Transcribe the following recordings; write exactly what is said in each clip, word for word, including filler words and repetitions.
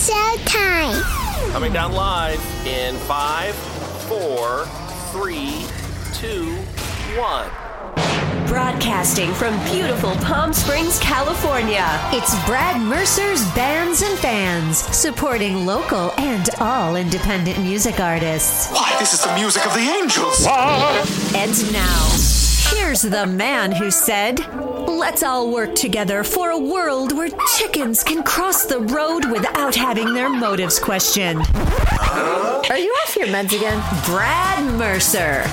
showtime. Coming down live in five, four, three, two, one. Broadcasting from beautiful Palm Springs, California, it's Brad Mercer's Bands and Fans, supporting local and all independent music artists. Why, this is the music of the angels. And now, here's the man who said, let's all work together for a world where chickens can cross the road without having their motives questioned. Are you off your meds again? Brad Mercer.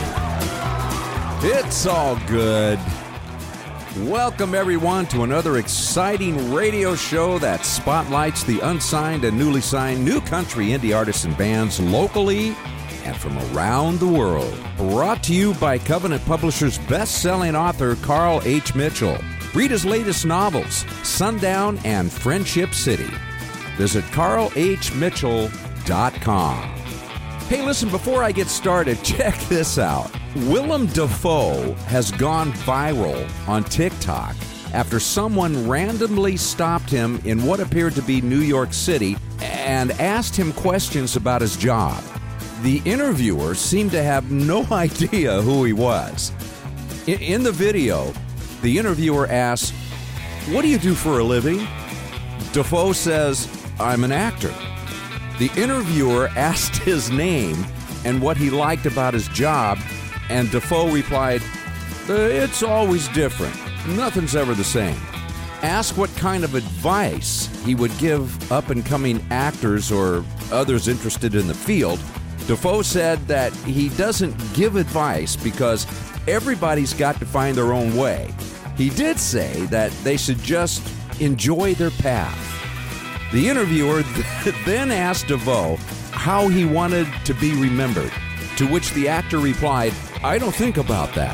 It's all good. Welcome, everyone, to another exciting radio show that spotlights the unsigned and newly signed new country indie artists and bands locally and from around the world. Brought to you by Covenant Publishers' best-selling author, Carl H. Mitchell. Read his latest novels, Sundown and Friendship City. Visit carl h mitchell dot com. Hey, listen, before I get started, check this out. Willem Dafoe has gone viral on TikTok after someone randomly stopped him in what appeared to be New York City and asked him questions about his job. The interviewer seemed to have no idea who he was. In, in the video, the interviewer asks, "What do you do for a living?" Dafoe says, "I'm an actor." The interviewer asked his name and what he liked about his job, and Dafoe replied, uh, "It's always different. Nothing's ever the same." Asked what kind of advice he would give up-and-coming actors or others interested in the field, Dafoe said that he doesn't give advice because everybody's got to find their own way. He did say that they should just enjoy their path. The interviewer then asked Dafoe how he wanted to be remembered, to which the actor replied, "I don't think about that."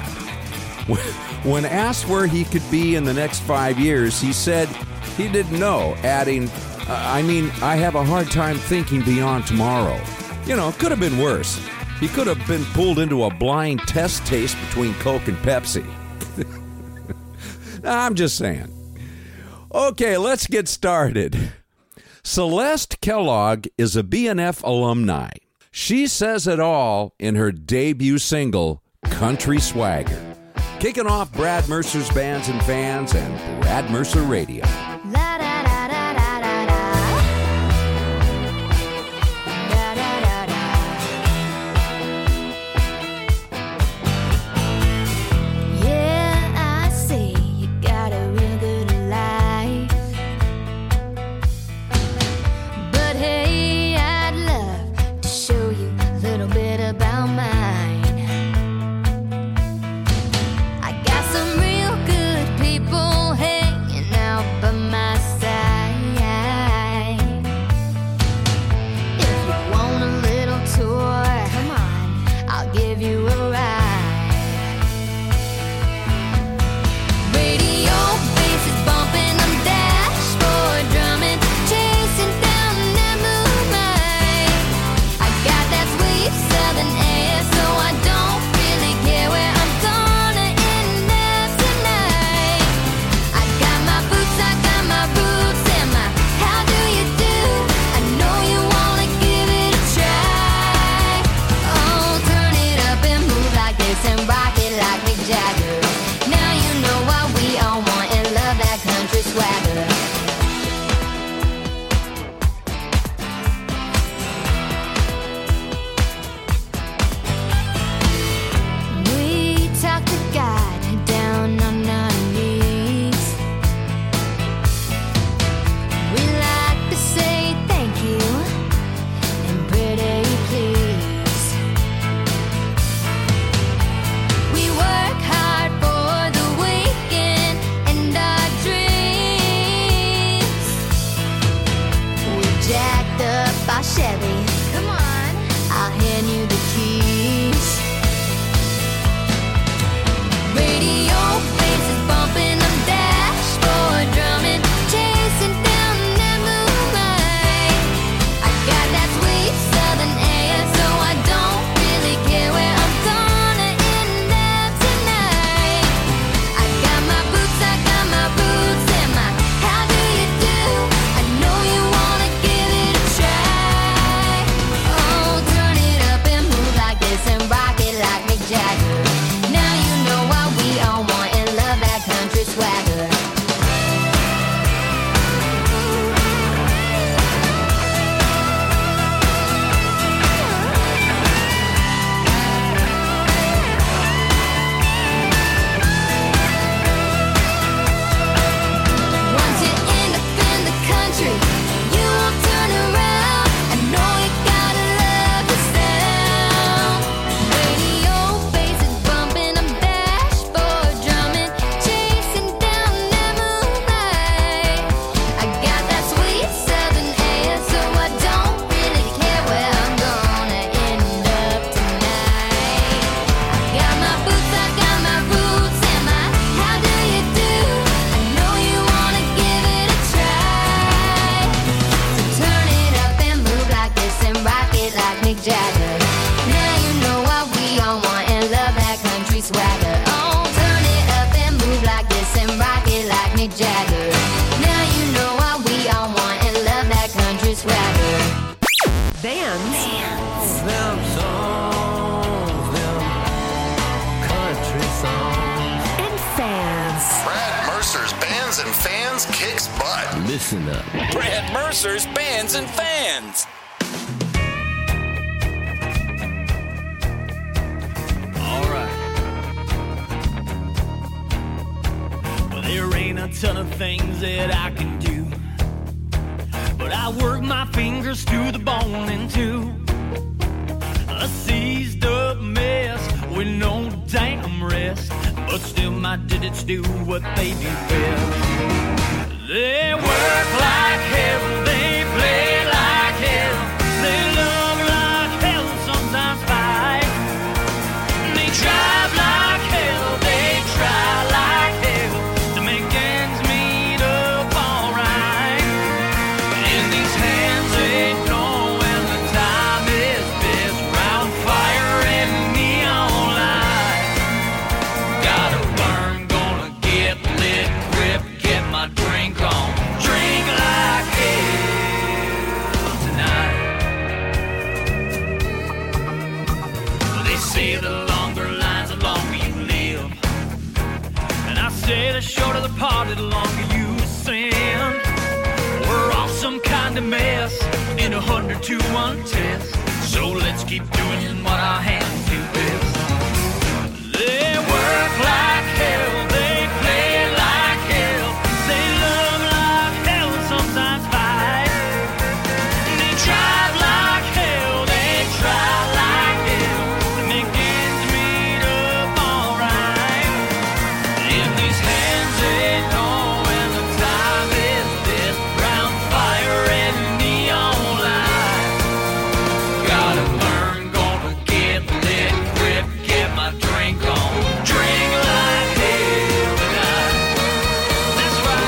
When asked where he could be in the next five years, he said he didn't know, adding, "I mean, I have a hard time thinking beyond tomorrow." You know, it could have been worse. He could have been pulled into a blind test taste between Coke and Pepsi. I'm just saying. Okay, let's get started. Celeste Kellogg is a B N F alumni. She says it all in her debut single, Country Swagger. Kicking off Brad Mercer's Bands and Fans and Brad Mercer Radio. La da da da da da da. Da da da da. Yeah, I see you got a real good life. But hey, I'd love to show you a little bit about mine. I got some real good people hanging out by my bands, Them songs, them country songs. and fans. Brad Mercer's Bands and Fans kicks butt. Listen up. Brad Mercer's Bands and Fans. All right. Well, there ain't a ton of things that I can do, but I work my fingers to the bone into a seized up mess with no damn rest. But still my digits do what they do best. They work like hell, they play like hell, they love like hell, sometimes fight. They drive like hell, they try like hell to make ends meet up alright. In these hands they know when the time is best, round fire and neon light. Gotta burn, gonna get lit, grip, get my drink on, drink like hell tonight. They say the longer lines, the longer you live, and I say the shorter the party, the longer you sin. We're all some kind of mess in a hundred to one test, so let's keep doing what our hands do best. They work like hell, they play like hell, they love like hell, sometimes fight. They drive like hell, they try like hell to make ends meet up alright. In these hands they know when the time is best, round fire and neon light. Gotta burn, gonna get lit, grip, get my drink on, drink like hell tonight. That's right.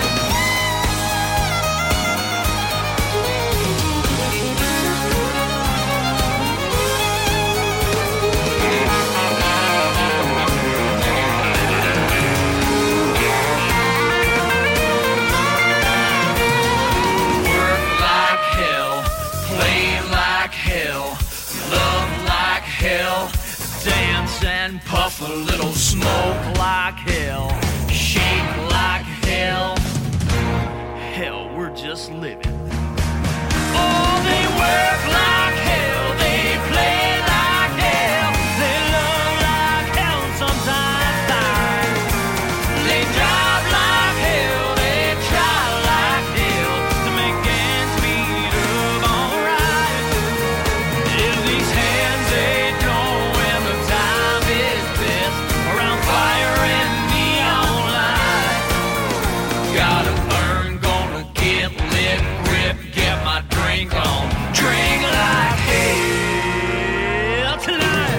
Work like hell, play like hell, love like hell, dance and puff a little smoke like hell, shake like hell. Hell, we're just living. Oh, they work like hell, they play like hell, they love like hell, sometimes die. They drive like hell, they try like hell to make ends meet up alright. In these hands they know when the time is best, around fire and neon light. Gotta burn, gonna get lit, grip, get my drink on, drink like hell tonight.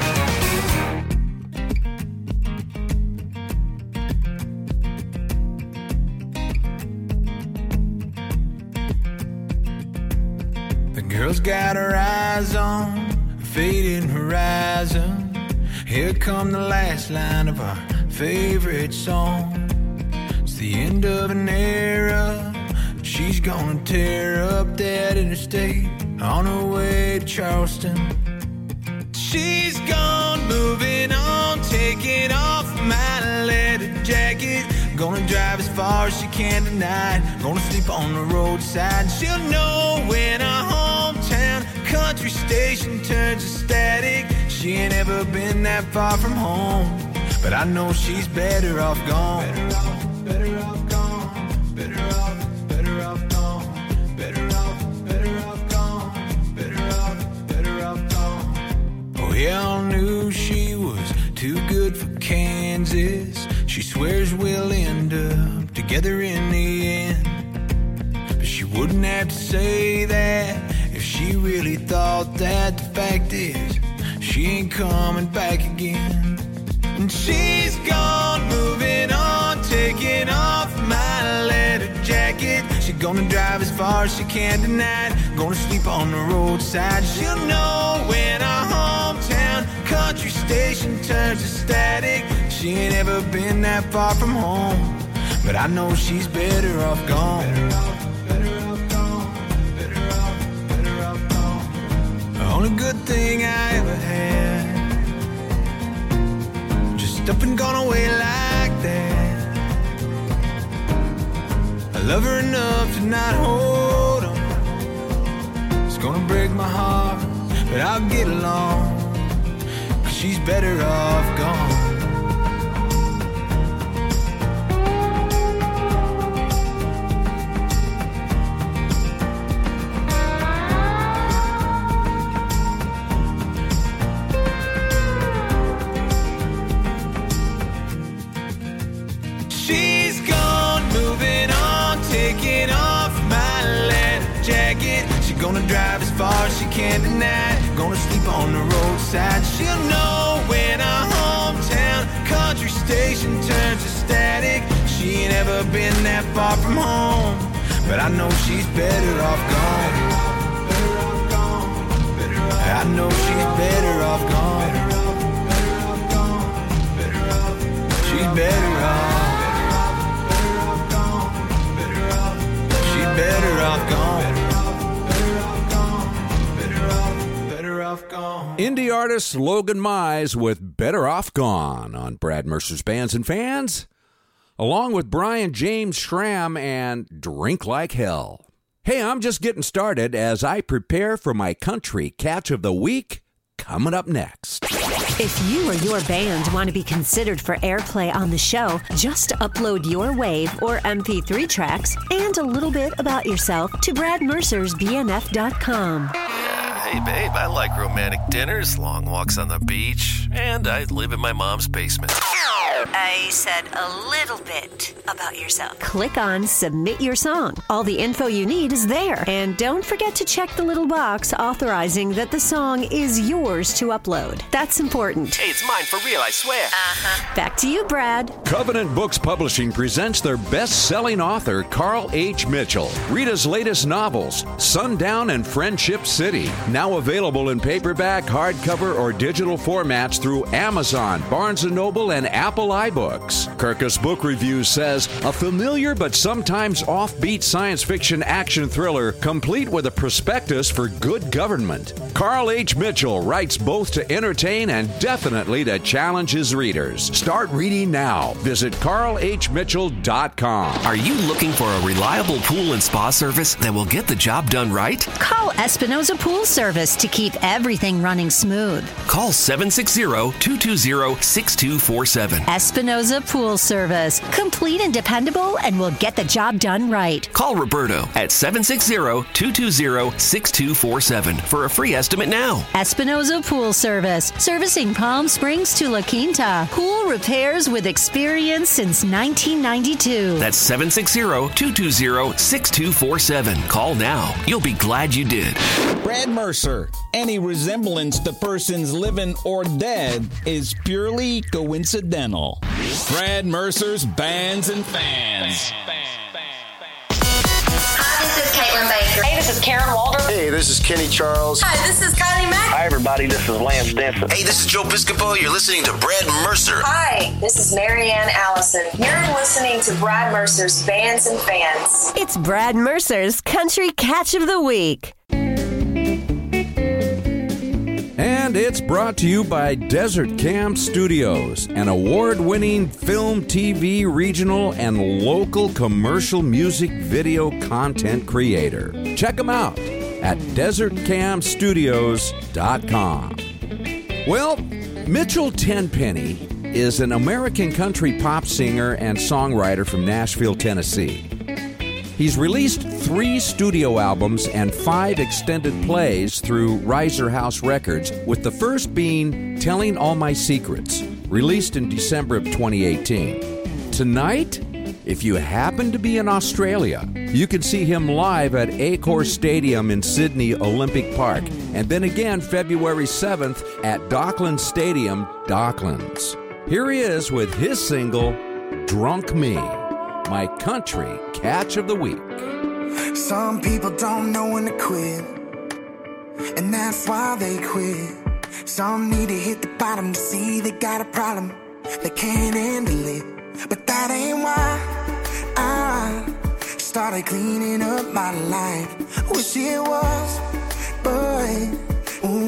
The girl's got her eyes on a fading horizon. Here come the last line of our favorite song. It's the end of an era. She's gonna tear up that interstate on her way to Charleston. She's gone, moving on, taking off my leather jacket. Gonna drive as far as she can tonight. Gonna sleep on the roadside. She'll know when our hometown country station turns to static. She ain't ever been that far from home, but I know she's better off gone. Better off, better off gone. Better off, better off gone. Better off, better off gone. Better off, better off gone. Oh, we all knew she was too good for Kansas. She swears we'll end up together in the end, but she wouldn't have to say that if she really thought that. The fact is, she ain't coming back again. And she's gone, moving on, taking off my leather jacket. She's gonna drive as far as she can tonight. Gonna sleep on the roadside. She'll know when our hometown country station turns to static. She ain't ever been that far from home, but I know she's better off gone. Better off, better off gone. Better off, better off gone. only good thing I ever had. Just up and gone away like that. I love her enough to not hold on. It's gonna break my heart, but I'll get along. Cause she's better off gone. She's gone, moving on, taking off my leather jacket. She's gonna drive as far as she can tonight. Gonna sleep on the roadside. She'll know when our hometown country station turns to static. She ain't ever been that far from home, but I know she's better off gone. I know she's better off gone. She's better off. Better off gone. Better off gone. Indie artist Logan Mize with Better Off Gone on Brad Mercer's Bands and Fans, along with Brian James Schramm and Drink Like Hell. Hey, I'm just getting started as I prepare for my country catch of the week coming up next. If you or your band want to be considered for airplay on the show, just upload your WAV or M P three tracks and a little bit about yourself to brad mercers b n f dot com. Yeah, hey babe, I like romantic dinners, long walks on the beach, and I live in my mom's basement. I said a little bit about yourself. Click on Submit Your Song. All the info you need is there. And don't forget to check the little box authorizing that the song is yours to upload. That's important. Hey, it's mine for real, I swear. Uh-huh. Back to you, Brad. Covenant Books Publishing presents their best-selling author, Carl H. Mitchell. Read his latest novels, Sundown and Friendship City. Now available in paperback, hardcover, or digital formats through Amazon, Barnes and Noble, and Apple iBooks. Kirkus Book Review says, a familiar but sometimes offbeat science fiction action thriller complete with a prospectus for good government. Carl H. Mitchell writes both to entertain and definitely to challenge his readers. Start reading now. Visit carl h mitchell dot com. Are you looking for a reliable pool and spa service that will get the job done right? Call Espinoza Pool Service to keep everything running smooth. Call seven six zero, two two zero, six two four seven. Espinoza Pool Service. Complete and dependable, and will get the job done right. Call Roberto at seven six zero, two two zero, six two four seven for a free estimate now. Espinoza Pool Service. Servicing Palm Springs to La Quinta. Pool repairs with experience since nineteen ninety-two. That's seven six zero, two two zero, six two four seven. Call now. You'll be glad you did. Brad Mercer. Any resemblance to persons living or dead is purely coincidental. Brad Mercer's Bands and Fans. Hi, this is Caitlin Baker. Hey, this is Karen Walder. Hey, this is Kenny Charles. Hi, this is Kylie Mack. Hi, everybody. This is Lance Denson. Hey, this is Joe Piscopo. You're listening to Brad Mercer. Hi, this is Marianne Allison. You're listening to Brad Mercer's Bands and Fans. It's Brad Mercer's Country Catch of the Week. And it's brought to you by Desert Cam Studios, an award-winning film, T V, regional, and local commercial music video content creator. Check them out at desert cam studios dot com. Well, Mitchell Tenpenny is an American country pop singer and songwriter from Nashville, Tennessee. He's released three studio albums and five extended plays through Riser House Records, with the first being Telling All My Secrets, released in December of twenty eighteen. Tonight, if you happen to be in Australia, you can see him live at Accor Stadium in Sydney Olympic Park, and then again February seventh at Docklands Stadium, Docklands. Here he is with his single, Drunk Me, my country catch of the week. Some people don't know when to quit, and that's why they quit. Some need to hit the bottom to see they got a problem, they can't handle it. But that ain't why I started cleaning up my life. Wish it was, but ooh,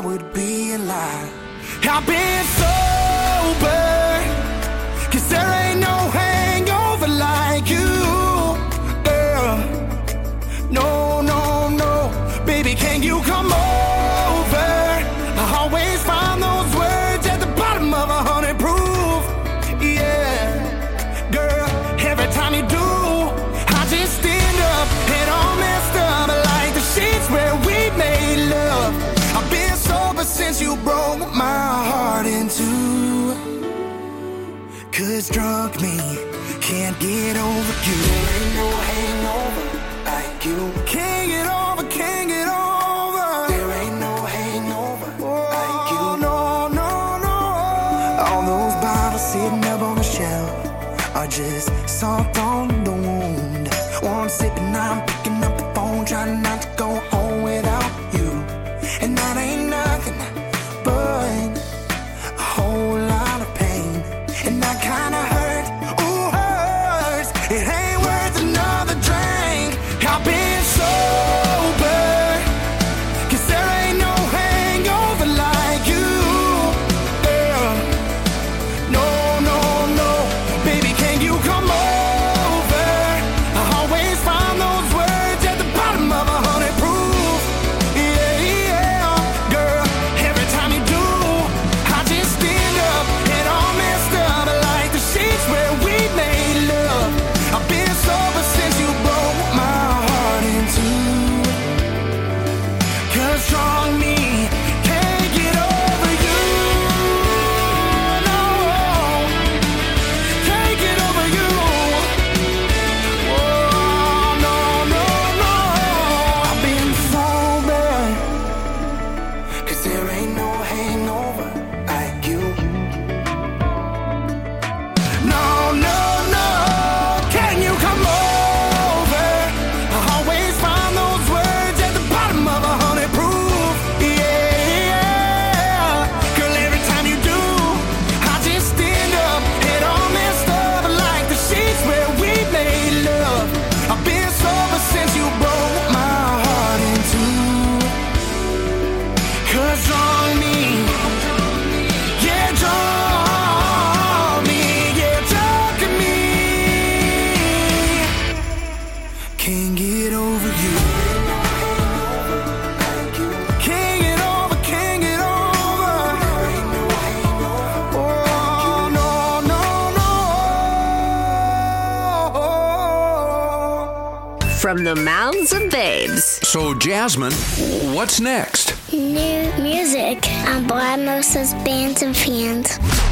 would be a lie. I've been sober, 'cause there ain't no hangover like you, girl. No, no, no, baby, can you come over? I always find those words at the bottom of a hundred proof. Yeah, girl, every time you do, I just end up head all messed up like the sheets where we made love. I've been sober since you broke my heart in two. 'Cause drunk me can't get over you. There ain't no hangover like you. Can't get over, can't get over. There ain't no hangover like you. No, no, no. All those bottles sitting up on the shelf are just salt on the wound. One sip and I'm picking up the phone, trying not to go home without you. And that ain't nothing but a whole lot of pain. And that kinda hurt, ooh, hurts. It ain't worth another drink. I've been sober, 'cause there ain't no hangover like you, girl. No, no, no, baby, can you come over? I always find those words at the bottom of a hundred proof. Yeah, yeah, girl, every time you do, I just end up head all messed up like the sheets where we made love. I've been sober since you broke my heart in two. 'Cause strong me can't get over you. No, can't get over you. Oh, no, no, no. I've been sober, 'cause there ain't no hangover like you. No, no, no, can you come over? I always find those words at the bottom of a hundred proof. Yeah, girl, every time you do, I just end up head all messed up like the sheets where we made love. I've been sober since you broke my heart in two. 'Cause wrong me, yeah, draw me, yeah, drunk me. Can't get over you. Can't get over, can't get over. Oh, no, no, no. From the mouths of babes. So, Jasmine, what's next? New music on Brad Mercer's Bands and Fans.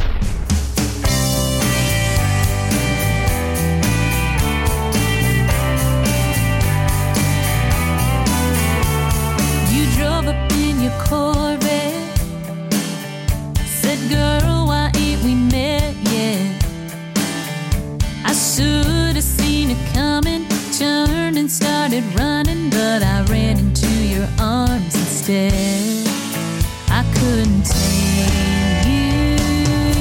You drove up in your Corvette. Said, girl, why ain't we met yet? I should have seen it coming. Turned and started running, but I ran into your arms instead. I couldn't tame you.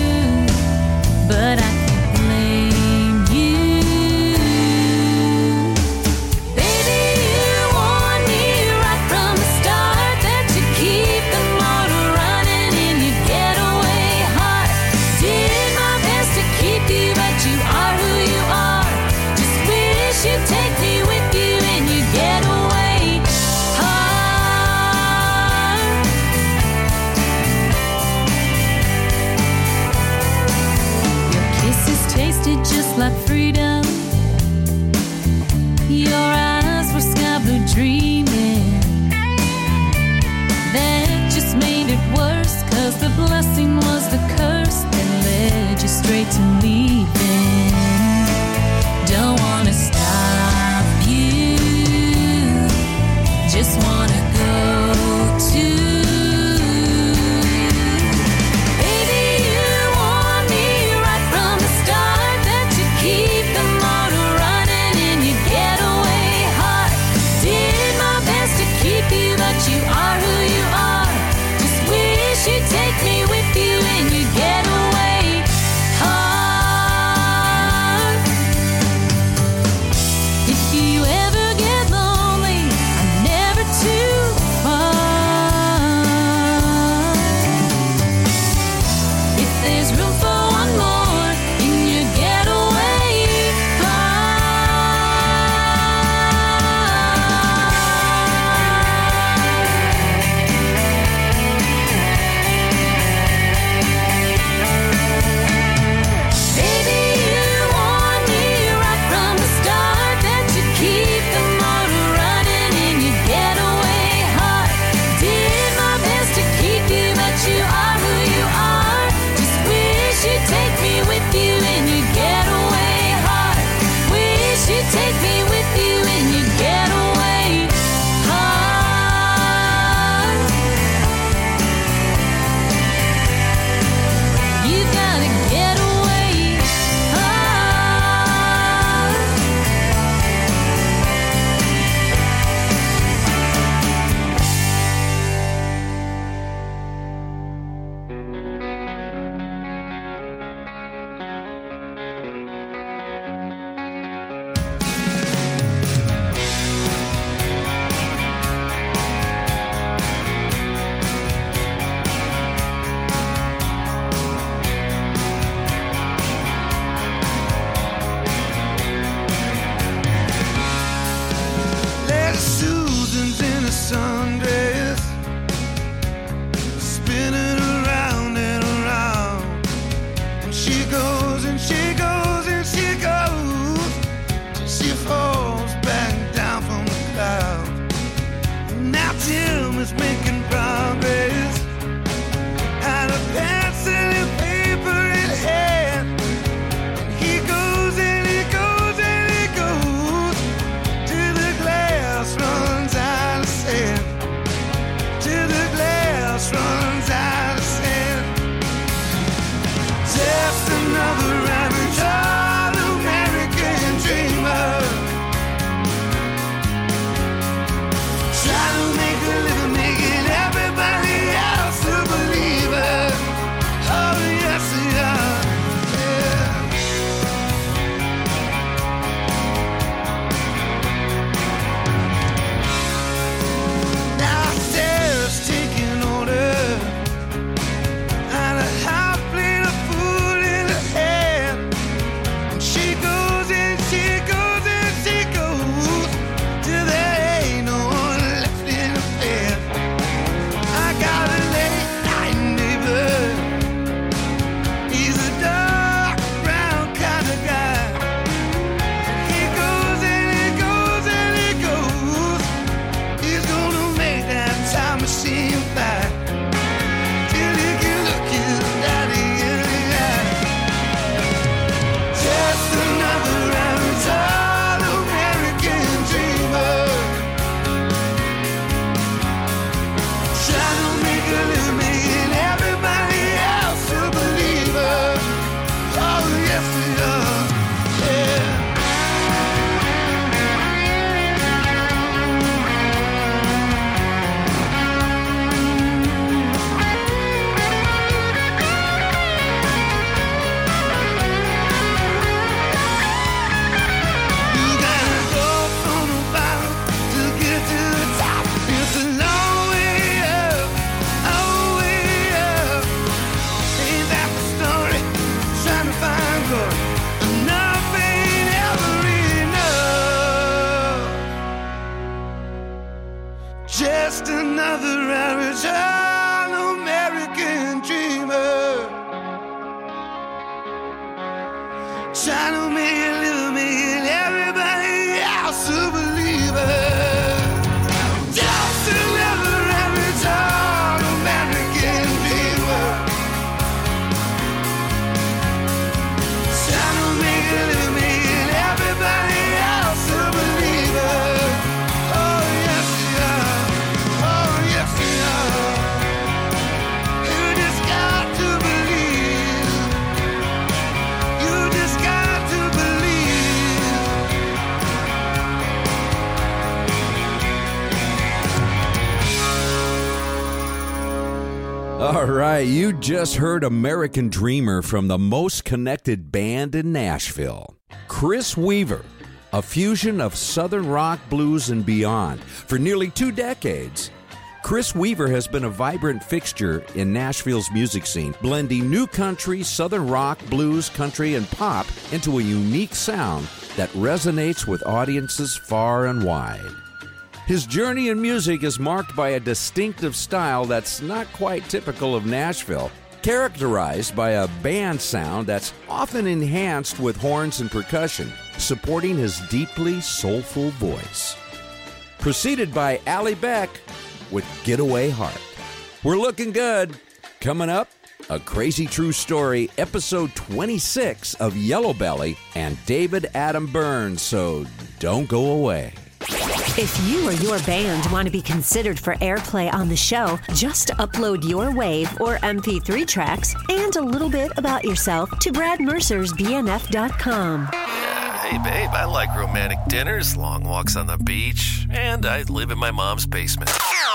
All right, you just heard American Dreamer from the most connected band in Nashville, Chris Weaver, a fusion of Southern rock, blues, and beyond. For nearly two decades, Chris Weaver has been a vibrant fixture in Nashville's music scene, blending new country, Southern rock, blues, country, and pop into a unique sound that resonates with audiences far and wide. His journey in music is marked by a distinctive style that's not quite typical of Nashville, characterized by a band sound that's often enhanced with horns and percussion, supporting his deeply soulful voice. Preceded by Allie Beck with Getaway Heart. We're looking good. Coming up, A Crazy True Story, episode twenty-six of Yellow Belly and David Adam Burns, so don't go away. If you or your band want to be considered for airplay on the show, just upload your WAV or M P three tracks and a little bit about yourself to Brad Mercer's B N F dot com. Yeah, hey babe, I like romantic dinners, long walks on the beach, and I live in my mom's basement.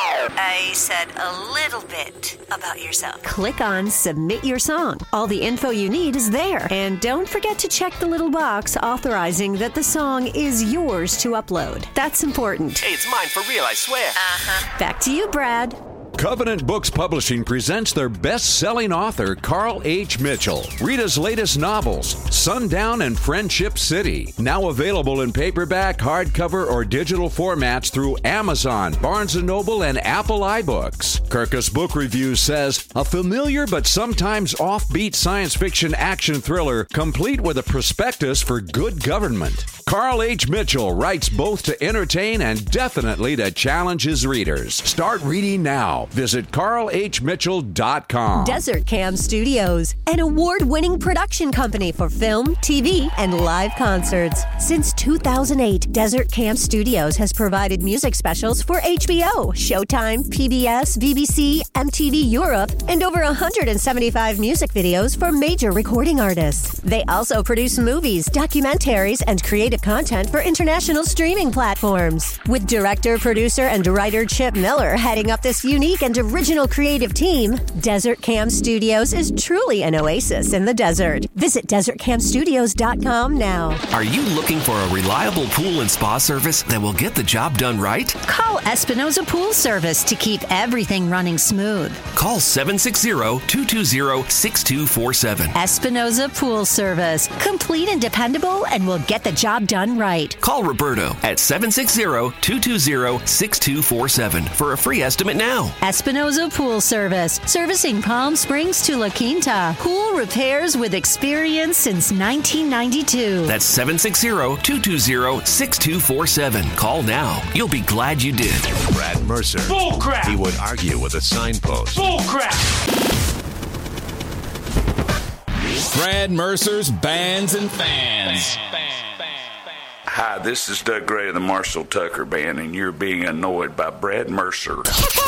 I said a little bit about yourself. Click on Submit Your Song. All the info you need is there. And don't forget to check the little box authorizing that the song is yours to upload. That's important. Hey, it's mine for real, I swear. Uh-huh. Back to you, Brad. Covenant Books Publishing presents their best-selling author, Carl H. Mitchell. Read his latest novels, Sundown and Friendship City. Now available in paperback, hardcover, or digital formats through Amazon, Barnes and Noble, and Apple iBooks. Kirkus Book Review says, a familiar but sometimes offbeat science fiction action thriller, complete with a prospectus for good government. Carl H. Mitchell writes both to entertain and definitely to challenge his readers. Start reading now. Visit carl h mitchell dot com. Desert Cam Studios, an award-winning production company for film, T V, and live concerts. Since two thousand eight, Desert Cam Studios has provided music specials for H B O, Showtime, P B S, B B C, M T V Europe, and over one hundred seventy-five music videos for major recording artists. They also produce movies, documentaries, and creative content for international streaming platforms. With director, producer, and writer Chip Miller heading up this unique and original creative team, Desert Cam Studios is truly an oasis in the desert. Visit desert cam studios dot com now. Are you looking for a reliable pool and spa service that will get the job done right? Call Espinoza Pool Service to keep everything running smooth. Call seven six zero, two two zero, six two four seven. Espinoza Pool Service. Complete and dependable, and will get the job done right. Call Roberto at seven six zero, two two zero, six two four seven for a free estimate now. Espinoza Pool Service, servicing Palm Springs to La Quinta. Pool repairs with experience since nineteen ninety-two. That's seven six zero, two two zero, six two four seven. Call now. You'll be glad you did. Brad Mercer. Bull crap. He would argue with a signpost. Bull crap. Brad Mercer's Bands and Fans. Hi, this is Doug Gray of the Marshall Tucker Band, and you're being annoyed by Brad Mercer.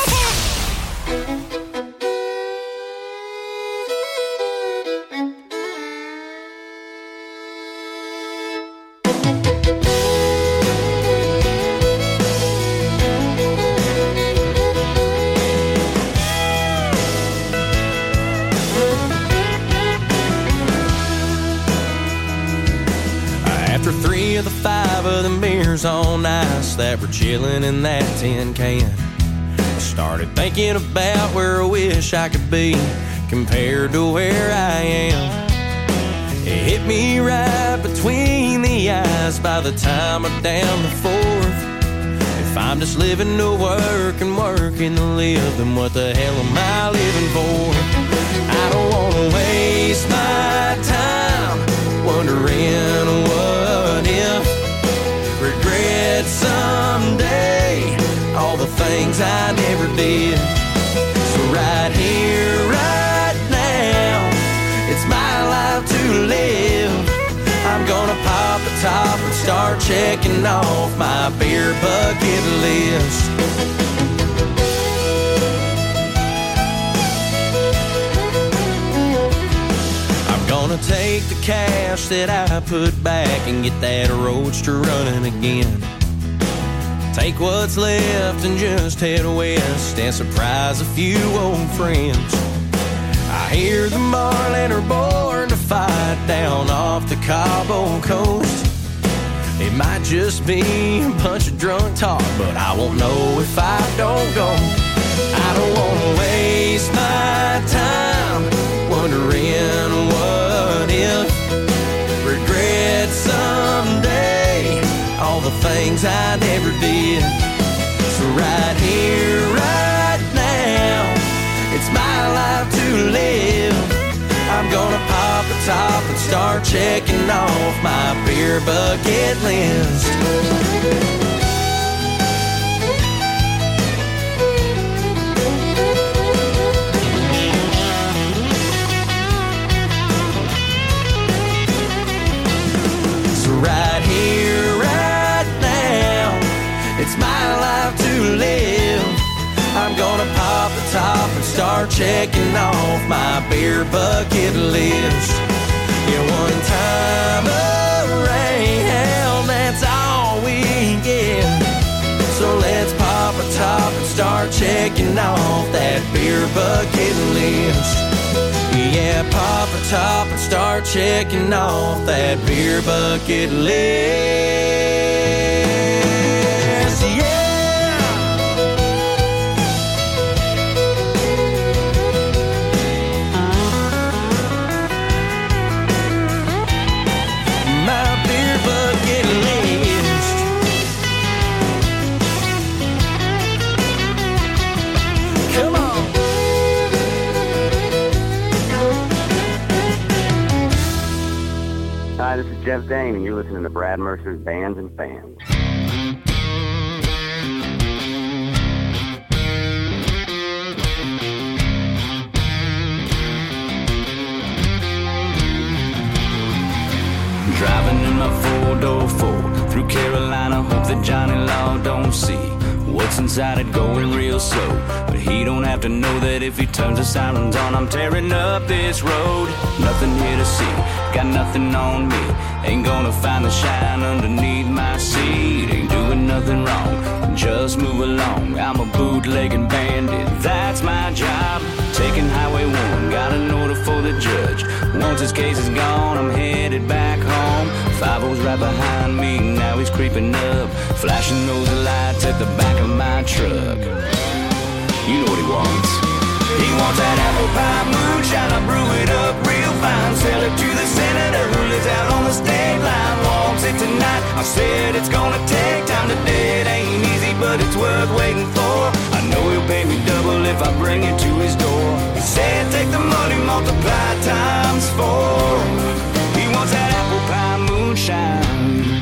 After three of the five of them beers on ice that were chilling in that tin can, I started thinking about where I wish I could be compared to where I am. It hit me right between the eyes by the time I'm down the fourth. If I'm just living to work and working to live, then what the hell am I living for? I don't want to waste my time wondering what if. Regret someday all the things I never did. So right here, right now, it's my life to live. I'm gonna pop the top and start checking off my beer bucket list. Gonna take the cash that I put back and get that roadster running again. take what's left and just head west and surprise a few old friends. I hear the Marlin are born to fight down off the Cabo Coast. It might just be a bunch of drunk talk, but I won't know if I don't go. I don't want to waste my time wondering what if. Regret someday all the things I never did. So right here, right now, it's my life to live. I'm gonna pop a top and start checking off my beer bucket list. Right here, right now, it's my life to live. I'm gonna pop the top and start checking off my beer bucket list. Yeah, one time around, that's all we get. So let's pop a top and start checking off that beer bucket list. Yeah, pop a top and start checking off that beer bucket list. Yeah! My beer bucket list. Come on! Hi, this is Jeff Dane, and you're listening to Brad Mercer's Bands and Fans. Driving in my four-door Ford through Carolina, hope that Johnny Law don't see what's inside it going real slow. But he don't have to know that if he turns the sirens on, I'm tearing up this road. Nothing here to see, got nothing on me. Ain't gonna find the shine underneath my seat. Ain't doing nothing wrong, just move along. I'm a bootlegging bandit, that's my job. Taking Highway one, got an order for the judge. Once his case is gone, I'm headed back home. Five-O's right behind me, now he's creeping up, flashing those lights at the back of my truck. You know what he wants. He wants that apple pie moonshine, I brew it up real fine. Sell it to the senator who lives out on the state line. Wants it tonight, I said it's gonna take time today. It ain't easy, but it's worth waiting for. I know he'll pay me double if I bring it to his door. He said take the money, multiply times four. He wants that apple pie moonshine.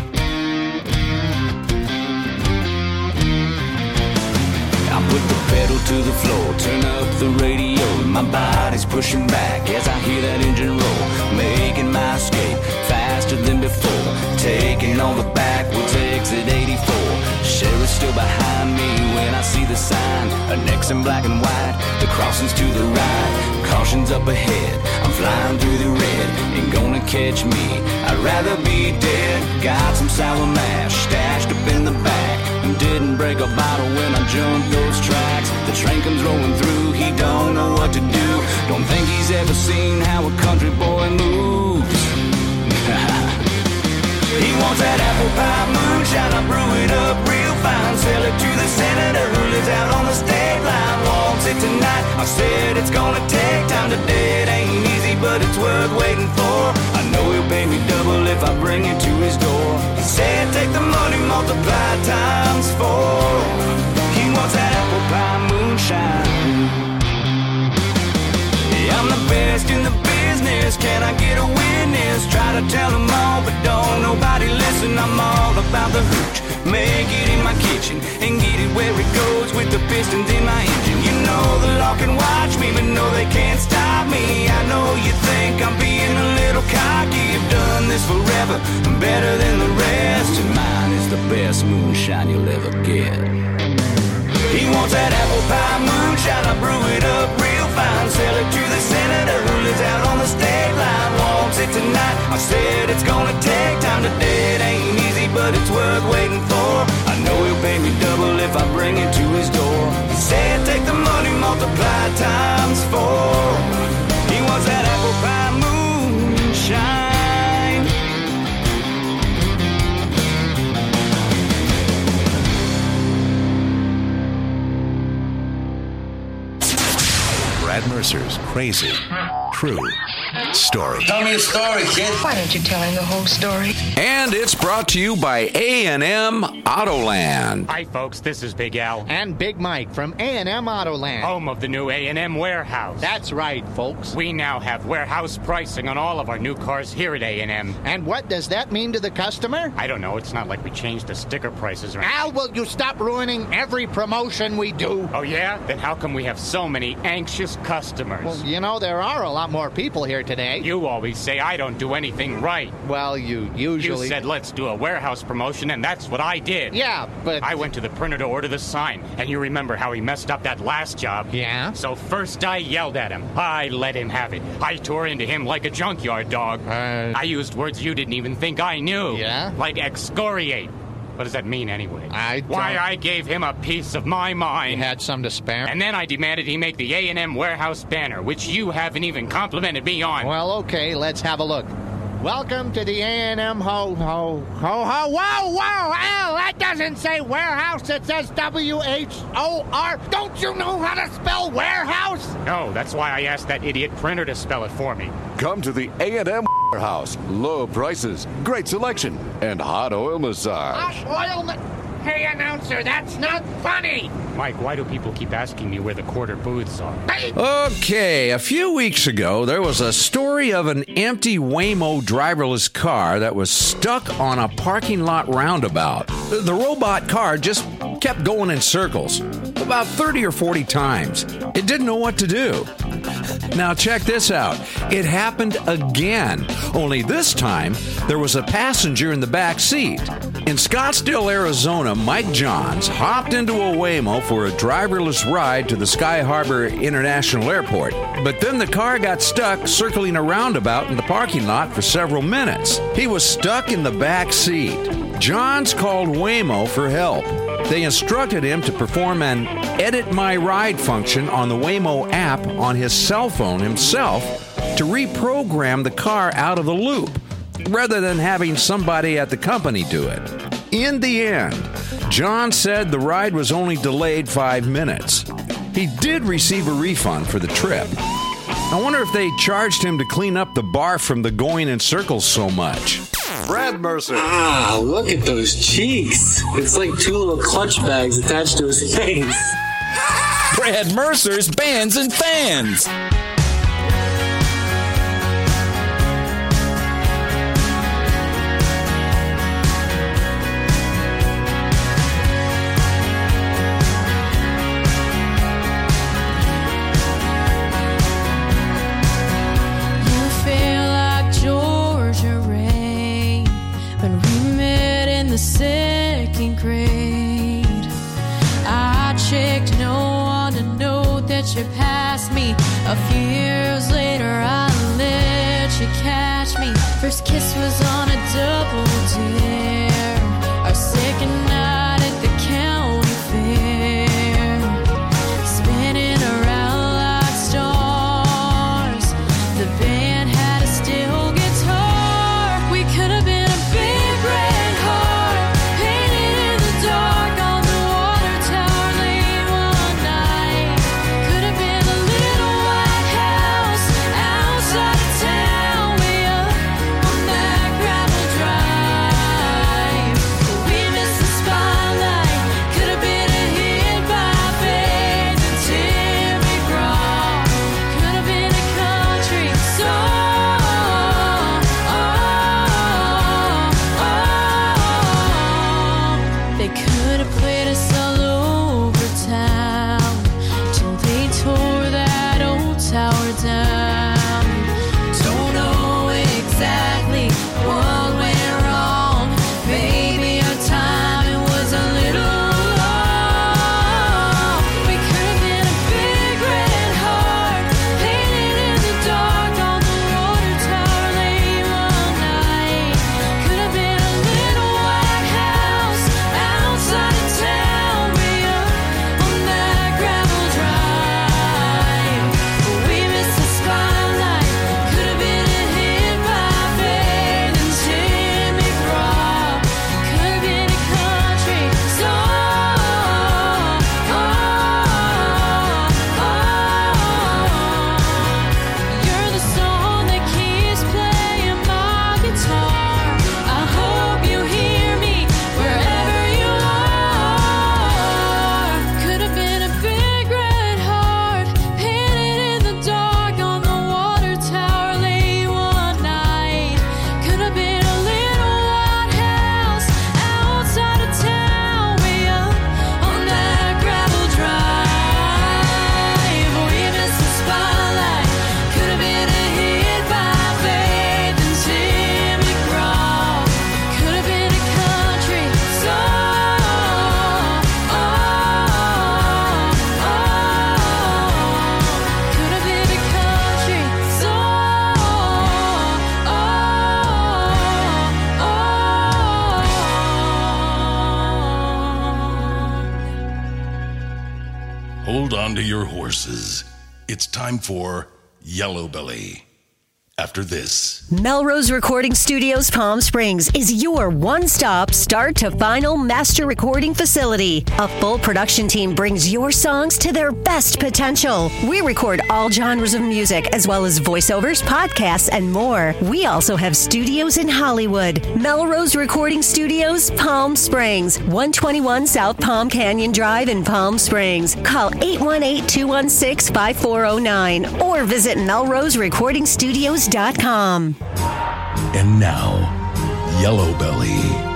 I put the pedal to the floor, turn up the radio. My body's pushing back as I hear that engine roll, making my escape faster than before. Taking all the backwoods exit eighty-four. Sheriff's still behind me when I see the sign. An X in black and white, the crossing's to the right. Caution's up ahead, I'm flying through the red. Ain't gonna catch me, I'd rather be dead. Got some sour mash stashed up in the back. Didn't break a bottle when I jumped those tracks. The train comes rolling through, he don't know what to do. Don't think he's ever seen how a country boy moves. He wants that apple pie moonshine, I brew it up real fine. Sell it to the senator who lives out on the state line. Wants it tonight, I said it's gonna take time today. It ain't easy, but it's worth waiting for. I know he'll pay me double if I bring it to his door. He said take the money, multiply times four. He wants that apple pie moonshine. I'm the best in the business, can I get a witness? Try to tell them all, but don't nobody listen. I'm all about the hooch, make it in my kitchen, and get it where it goes with the pistons in my engine. You know the law can watch me, but no they can't stop me. I know you think I'm being a little cocky. I've done this forever, I'm better than the rest, and mine is the best moonshine you'll ever get. He wants that apple pie moonshine, I brew it up real fine. Sell it to the senator who lives out on the state line. Wants it tonight, I said it's gonna take time today. It ain't easy, but it's worth waiting for. I know he'll pay me double Brad Mercer's crazy, true story. Tell me a story, kid. Why don't you tell him the whole story? And it's brought to you by A and M Autoland. Hi, folks. This is Big Al. And Big Mike from A and M Autoland. Home of the new A and M warehouse. That's right, folks. We now have warehouse pricing on all of our new cars here at A and M. And what does that mean to the customer? I don't know. It's not like we changed the sticker prices or Al, will you stop ruining every promotion we do? Oh, yeah? Then how come we have so many anxious customers? Well, you know, there are a lot more people here today. You always say I don't do anything right. Well, you usually... You said let's do a warehouse promotion, and that's what I did. Yeah, but... I went to the printer to order the sign, and you remember how he messed up that last job. Yeah? So first I yelled at him. I let him have it. I tore into him like a junkyard dog. Uh... I used words you didn't even think I knew. Yeah? Like excoriate. What does that mean anyway? I don't... Why I gave him a piece of my mind. You had some to spare? And then I demanded he make the A and M warehouse banner, which you haven't even complimented me on. Well, okay, let's have a look. Welcome to the A and M ho ho ho ho. Whoa, whoa, Al, that doesn't say warehouse. It says W H O R. Don't you know how to spell warehouse? No, that's why I asked that idiot printer to spell it for me. Come to the A and M warehouse. Low prices, great selection, and hot oil massage. Hot oil massage. Hey, announcer, that's not funny! Mike, why do people keep asking me where the quarter booths are? Okay, a few weeks ago, there was a story of an empty Waymo driverless car that was stuck on a parking lot roundabout. The robot car just kept going in circles, about thirty or forty times. It didn't know what to do. Now check this out. It happened again, only this time there was a passenger in the back seat. In Scottsdale, Arizona, Mike Johns hopped into a Waymo for a driverless ride to the Sky Harbor International Airport. But then the car got stuck circling a roundabout in the parking lot for several minutes. He was stuck in the back seat. Johns called Waymo for help. They instructed him to perform an Edit My Ride function on the Waymo app on his cell phone himself to reprogram the car out of the loop, rather than having somebody at the company do it. In the end, John said the ride was only delayed five minutes. He did receive a refund for the trip. I wonder if they charged him to clean up the bar from the going in circles so much. Brad Mercer. Ah, look at those cheeks. It's like two little clutch bags attached to his face. Brad Mercer's Bands and Fans. Second grade, I checked no one to know that you passed me. A few years later, I let you catch me. First kiss was on a double dare. Our second night at the county fair, spinning around like stars. The band had a steel guitar. We could have been a big red heart. Outside of town, way up on that gravel drive. onto your horses. It's time for Yellow Belly. After this. Melrose Recording Studios Palm Springs is your one-stop start to final master recording facility. A full production team brings your songs to their best potential. We record all genres of music as well as voiceovers, podcasts, and more. We also have studios in Hollywood. Melrose Recording Studios Palm Springs, one twenty-one South Palm Canyon Drive in Palm Springs. Call eight one eight, two one six, five four zero nine or visit melrose recording studios dot com. And now, Yellow Belly.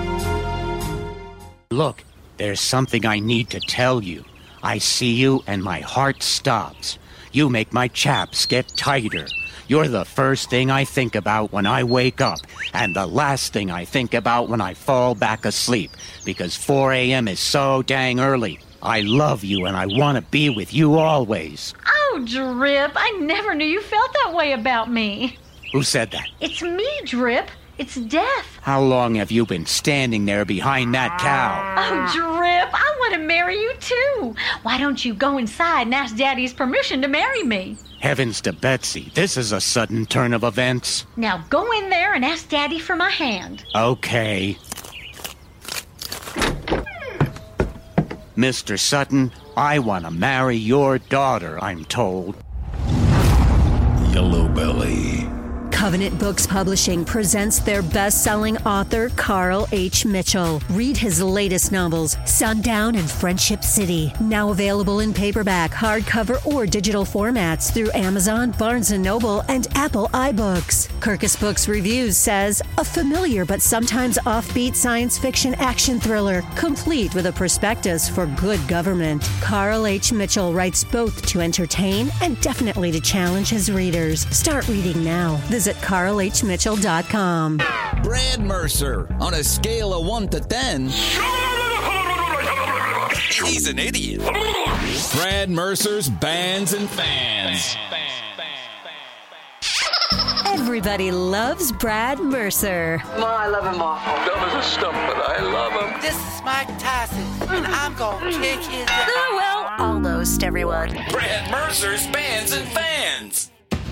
Look, there's something I need to tell you. I see you and my heart stops. You make my chaps get tighter. You're the first thing I think about when I wake up, and the last thing I think about when I fall back asleep, because four a.m. is so dang early. I love you and I want to be with you always. Oh, Drip, I never knew you felt that way about me. Who said that? It's me, Drip. It's Death. How long have you been standing there behind that cow? Oh, Drip, I want to marry you too. Why don't you go inside and ask Daddy's permission to marry me? Heavens to Betsy, this is a sudden turn of events. Now go in there and ask Daddy for my hand. Okay. Mister Sutton, I want to marry your daughter, I'm told. Yellow Belly. Covenant Books Publishing presents their best-selling author, Carl H. Mitchell. Read his latest novels, Sundown and Friendship City, now available in paperback, hardcover, or digital formats through Amazon, Barnes and Noble, and Apple iBooks. Kirkus Books Reviews says, a familiar but sometimes offbeat science fiction action thriller, complete with a prospectus for good government. Carl H. Mitchell writes both to entertain and definitely to challenge his readers. Start reading now. Visit carl h mitchell dot com. Brad Mercer, on a scale of one to ten. He's an idiot. Brad Mercer's Bands and Fans. Everybody loves Brad Mercer. Well, I love him awful. Dumb as a stump, but I love him. This is Mike Tyson, and I'm gonna kick his ass. Oh, well, almost everyone. Brad Mercer's Bands and Fans.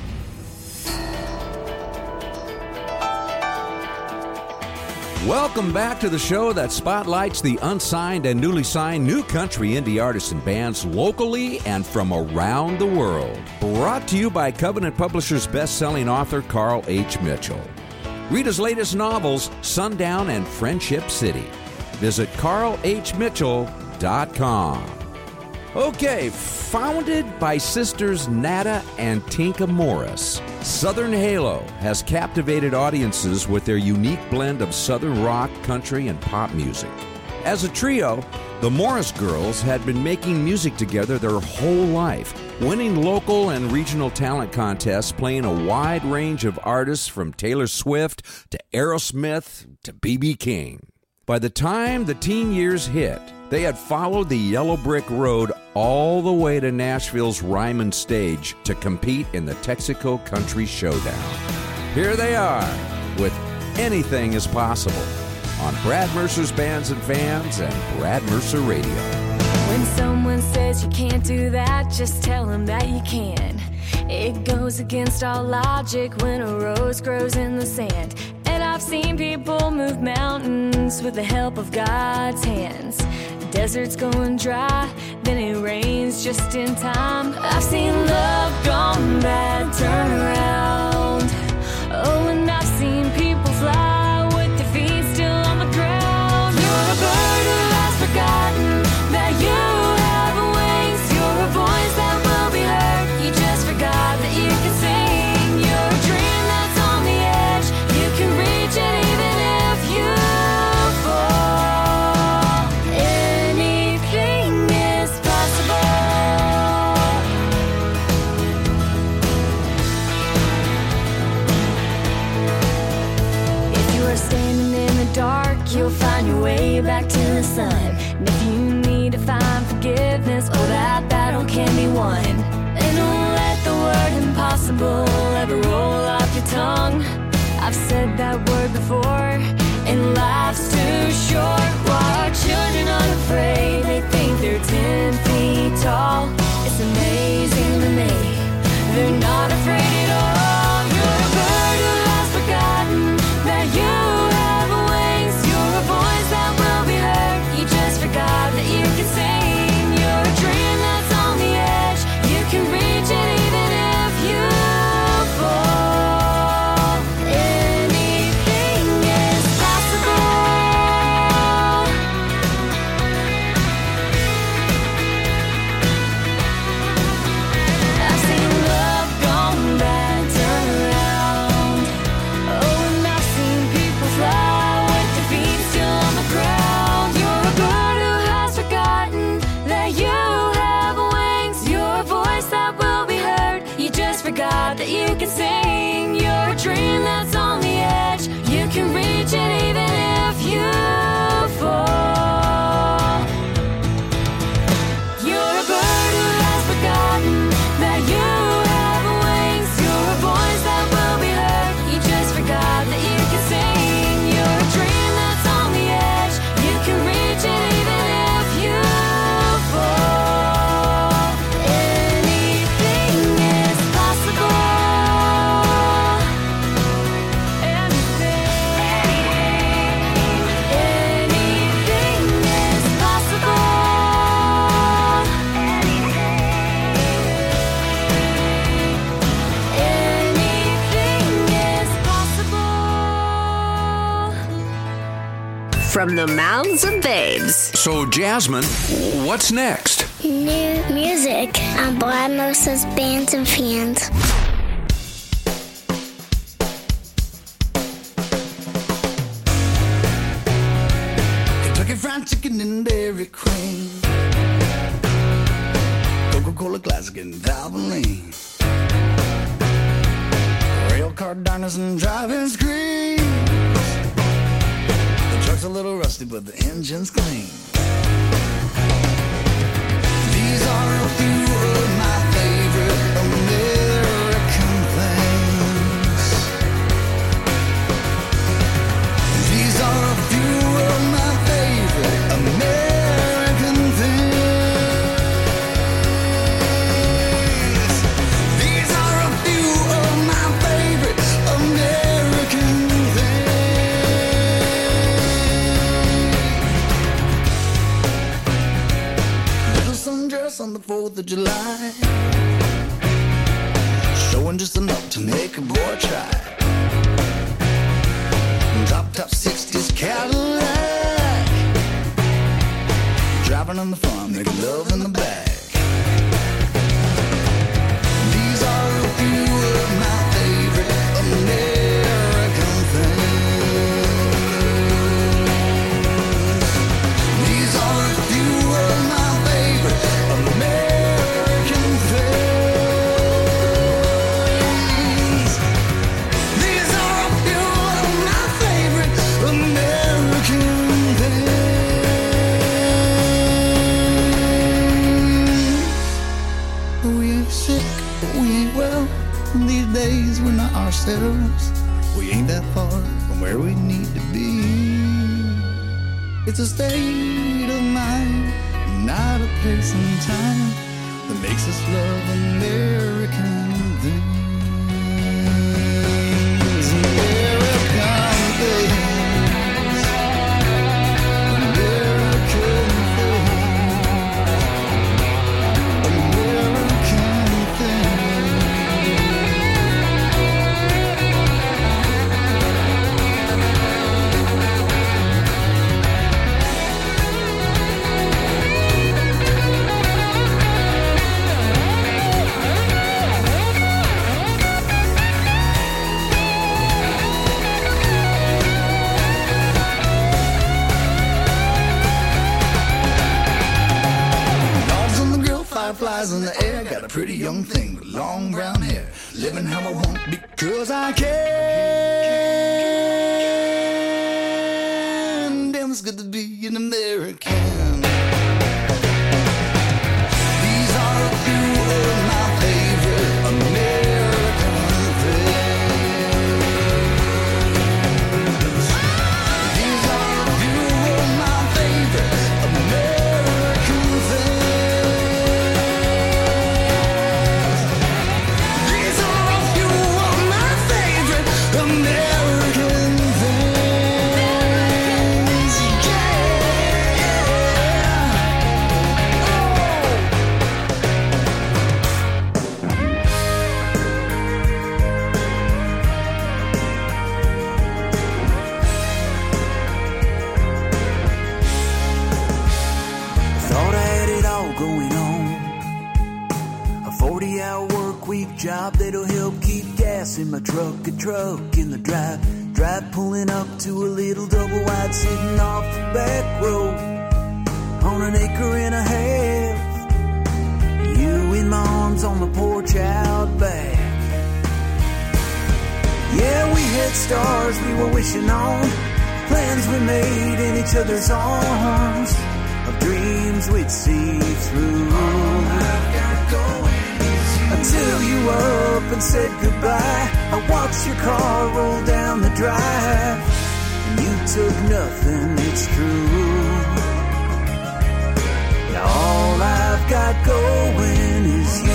Welcome back to the show that spotlights the unsigned and newly signed new country indie artists and bands locally and from around the world. Brought to you by Covenant Publishers best-selling author Carl H. Mitchell. Read his latest novels, Sundown and Friendship City. Visit carl h mitchell dot com. Okay, founded by sisters Nada and Tinka Morris, Southern Halo has captivated audiences with their unique blend of Southern rock, country, and pop music. As a trio, the Morris Girls had been making music together their whole life, winning local and regional talent contests, playing a wide range of artists from Taylor Swift to Aerosmith to B B King. By the time the teen years hit, they had followed the yellow brick road all the way to Nashville's Ryman Stage to compete in the Texaco Country Showdown. Here they are with Anything is Possible on Brad Mercer's Bands and Fans and Brad Mercer Radio. When someone says you can't do that, just tell them that you can. It goes against all logic when a rose grows in the sand. And I've seen people move mountains with the help of God's hands. Deserts going dry, then it rains just in time. I've seen love gone bad, turn around. Oh, and I've seen people fly with their feet still on the ground. You're a bird who has forgotten that you have wings. You're a voice that will be heard. You just forgot that you can sing. You're a dream that's on the edge. You can reach it even if you fall. Anything is possible. If you are standing in the dark, you'll find your way back to the sun. And if you need to find forgiveness, oh, that battle can be won. And don't let the word impossible ever roll off your tongue. I've said that word before, and life's too short. While our children are afraid, they think they're ten feet tall. It's a not afraid at all. You're a bird who has forgotten that you have wings. You're a voice that will be heard. You just forgot that you can sing. You're a dream that's on the edge. You can reach it even if you fall. Anything is possible. I've seen love gone bad, turn around. Oh, and I've seen people fly with their feet still on the ground. You're a bird who has forgotten that you have wings. You're a voice that will be heard. You just forgot that you can sing. You're a dream that's on the edge. You can reach it even if you fall. You're a bird who has forgotten that you have wings. You're a voice that will be heard. You just forgot that you can sing. You're a dream that's on the edge. You can reach it even if you fall. Anything is possible. Anything. Anything is possible. Anything is possible. From the mouths of babes. So, Jasmine, what's next? New music on Brad Mercer's Bands and Fans. Kentucky Fried Chicken and Dairy Queen, Coca-Cola Classic and Valvoline, rail car diners and driving screens. The truck's a little rusty, but the engine's clean. These are a few of my favorite American things. These are a few of my favorite American things. These are a few of my favorite American things. Little sundress on the fourth of July, showing just enough to make a boy try. Drop top sixties Cadillac, driving on the farm, making love in the back. These are a few of my favorite American things. These are a few of my favorite American things. These are a few of my favorite American things. We ain't sick, we ain't well. These days we're not ourselves. We ain't that far from where we need to be. It's a state of mind, not a place and time, that makes us love American things. American things. American Fireflies in the air, got a pretty young thing with long brown hair, living how I want because I can. Damn, it's good to be an American. These are a few of my favorite American things. These are a few of my favorite American things. These are job that'll help keep gas in my truck, a truck in the drive. Drive pulling up to a little double wide sitting off the back road on an acre and a half. You in my arms on the porch out back. Yeah, we had stars we were wishing on, plans we made in each other's arms, of dreams we'd see through. All I've got going is you. Until you were up and said goodbye, I watched your car roll down the drive, and you took nothing, it's true. Now all I've got going is you.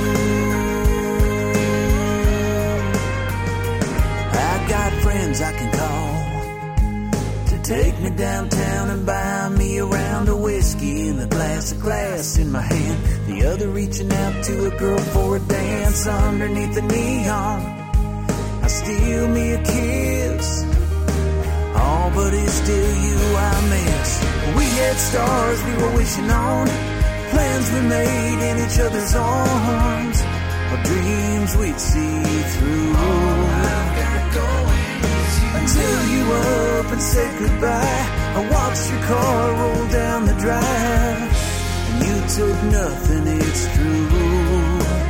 I got friends I can call to take me downtown and buy me a round of whiskey and a glass of glass in my hand. The other reaching out to a girl for a dance underneath the neon. I steal me a kiss, oh, but it's still you I miss. We had stars we were wishing on, plans we made in each other's arms, of dreams we'd see through. All I've got going is you. Until you were up and said goodbye, I watched your car roll down the drive, and you took nothing, it's true.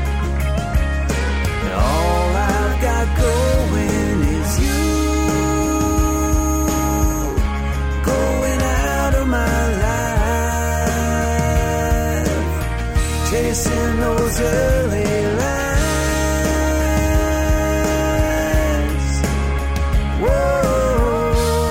And all I've got going is you. Going out of my life, chasing those early lights. Whoa.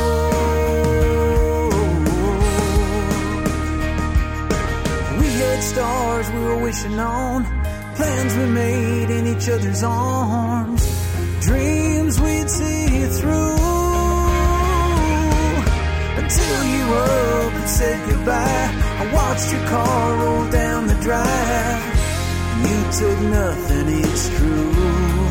We had stars we were wishing on, plans we made in each other's arms, dreams we'd see through. Until you were up and said goodbye, I watched your car roll down the drive, and you took nothing, it's true.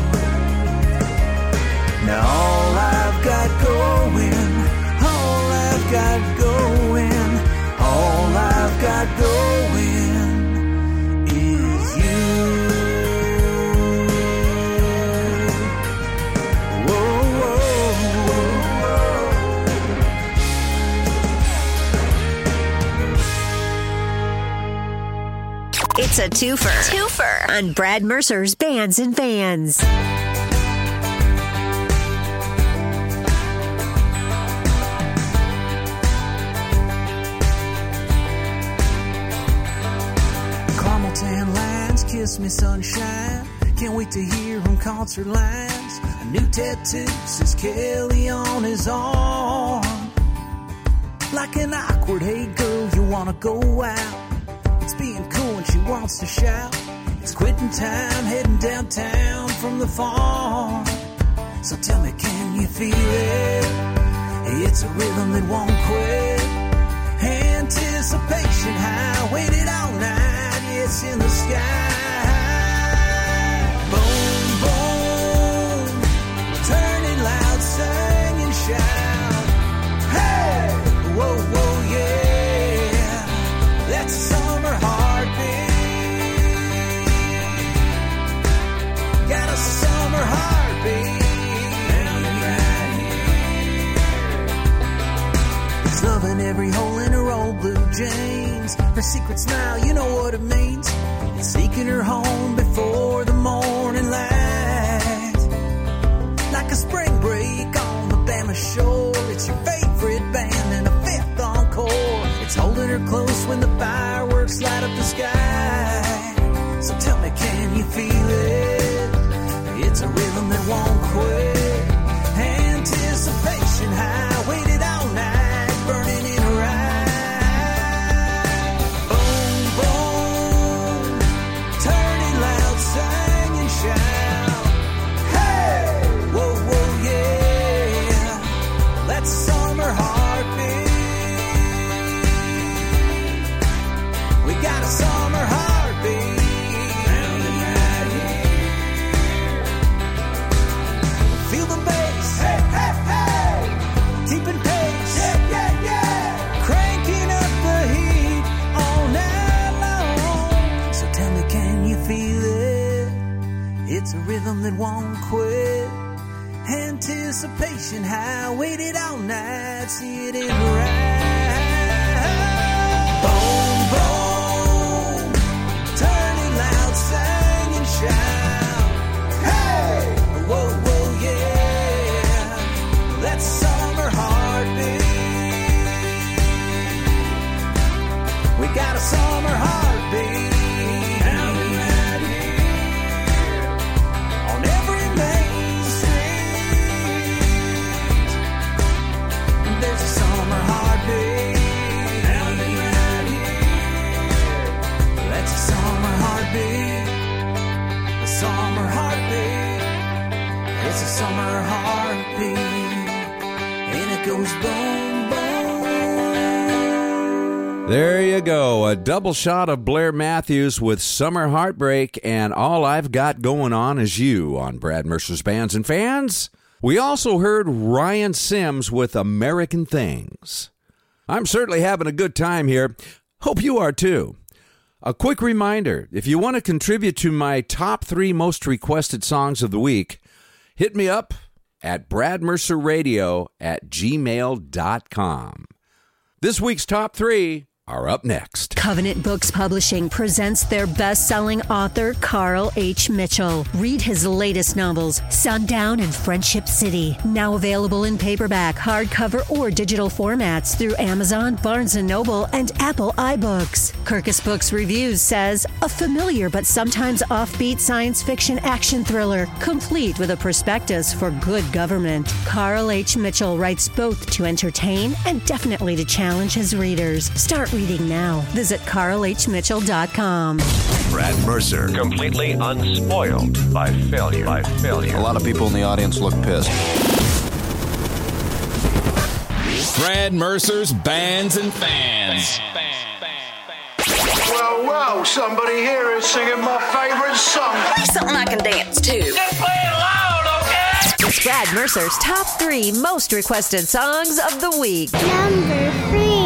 Now all I've got going, all I've got going, all I've got going is you. It's a twofer. Twofer on Brad Mercer's Bands and Fans. Caramel tan lines, kiss me sunshine. Can't wait to hear them concert lines. A new tattoo says Kelly on his arm. Like an awkward, hey girl, you wanna go out. It's being cool and she wants to shout. It's quitting time, heading downtown from the farm. So tell me, can you feel it? It's a rhythm that won't quit. Anticipation high, waited all night, it's in the sky. Boom, boom, turning loud, sing and shout. Hey, whoa, whoa, yeah, that's summer heartbeat. Got a summer heartbeat. It's loving every hole in her old blue jeans. Her secret smile, you know what it means. It's sneaking her home before the morning light. Like a spring break on the Bama shore. It's your favorite band and a fifth encore. It's holding her close when the fireworks light up the sky. So tell me, can you feel it? It's a rhythm that won't quit. Anticipation high, waited all night, burning in her eye. Boom, boom, turning loud, sing and shout. Hey, whoa, whoa, yeah, that's summer heartbeat. rhythm that won't quit. Anticipation high, waited all night, see it in her eyes. Boom, boom, turning loud, sing and shout. Hey, whoa, whoa, yeah, that's summer heartbeat. We got a summer heartbeat. Summer heartbeat, it's a summer heartbeat, and it goes boom, boom. There you go, a double shot of Blair Matthews with Summer Heartbreak, and All I've Got Going On Is You on Brad Mercer's Bands and Fans. We also heard Ryan Sims with American Things. I'm certainly having a good time here. Hope you are too. A quick reminder, if you want to contribute to my top three most requested songs of the week, hit me up at bradmercerradio at gmail dot com. This week's top three are up next. Covenant Books Publishing presents their best-selling author, Carl H. Mitchell. Read his latest novels, Sundown and Friendship City. Now available in paperback, hardcover, or digital formats through Amazon, Barnes and Noble, and Apple iBooks. Kirkus Books Reviews says, a familiar but sometimes offbeat science fiction action thriller, complete with a prospectus for good government. Carl H. Mitchell writes both to entertain and definitely to challenge his readers. Start reading now. Visit carl h mitchell dot com. Brad Mercer. Completely unspoiled by failure. By failure. A lot of people in the audience look pissed. Brad Mercer's Bands and Fans. Well, well, somebody here is singing my favorite song. Something I can dance to. Just play it loud, okay? It's Brad Mercer's top three most requested songs of the week. Number three.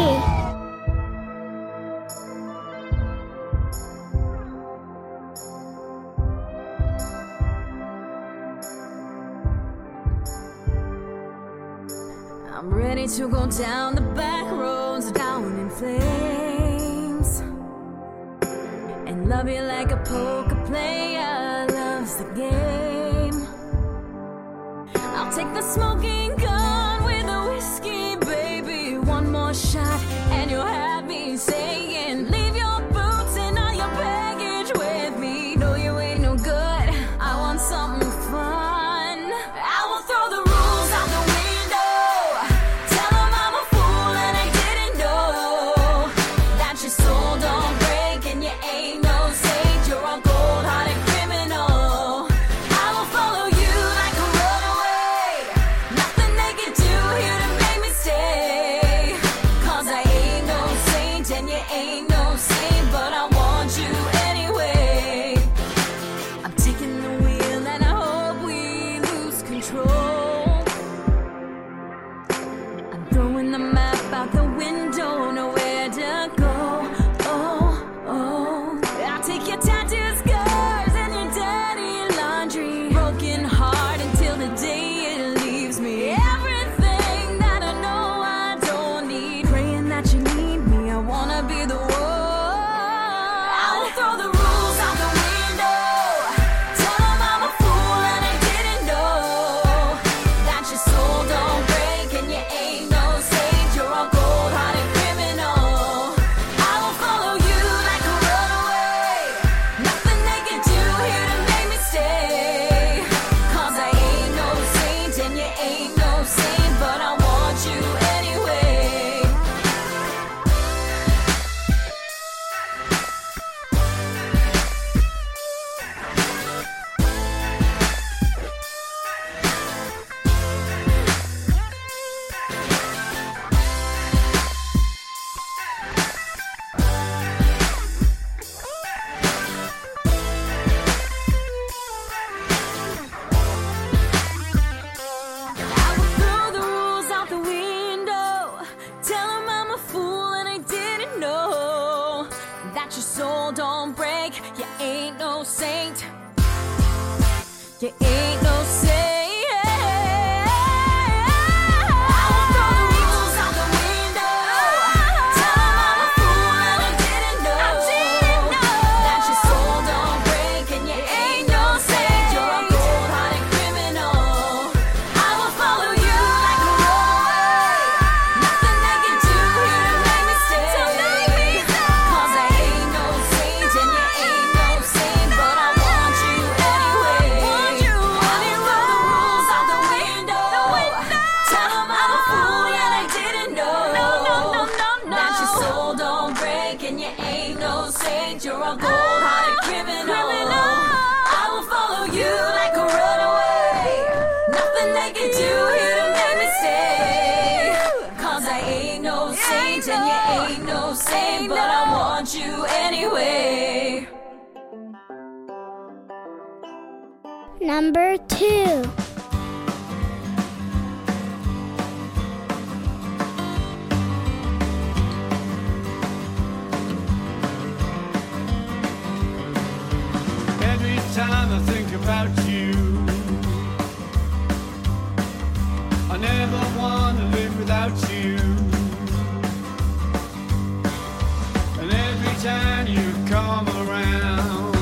I'm ready to go down the back roads, down in flames, and love you like a poker player loves the game. I'll take the smoking gun with the whiskey, baby. One more shot and you'll have me saying, leave your boots and all your baggage with me. No, you ain't no good, I want something fun. I will throw the rules out the window. Tell them I'm a fool and I didn't know that your soul don't break and you ain't no saint. You're a cold-hearted criminal. I will follow you like a runaway. Nothing they can do here to make me stay. Cause I ain't no saint and you ain't no saint, but I want you anyway. I'm taking the wheel and I hope we lose control. I'm throwing the map out the window, nowhere to go. Oh, oh. I'll take your tattoo scars and your dirty laundry, broken heart until the day it leaves me. Everything that I know I don't need, praying that you need me. I wanna be the one. I'll throw the rules out the window. Tell them I'm a fool and I didn't know that your soul don't break and you ain't no saint. You're a cold-hearted criminal. I will follow you like a runaway. Nothing they can do here to make me stay. Cause I ain't no saint and you ain't no saint, but I want you anyway. I will throw the rules out the window. Tell them I'm a fool and I didn't know that your soul don't break. You ain't no saint. You ain't no say. But I want you anyway. Number two. Every time I think about you, I never want to live without you. Time you come around,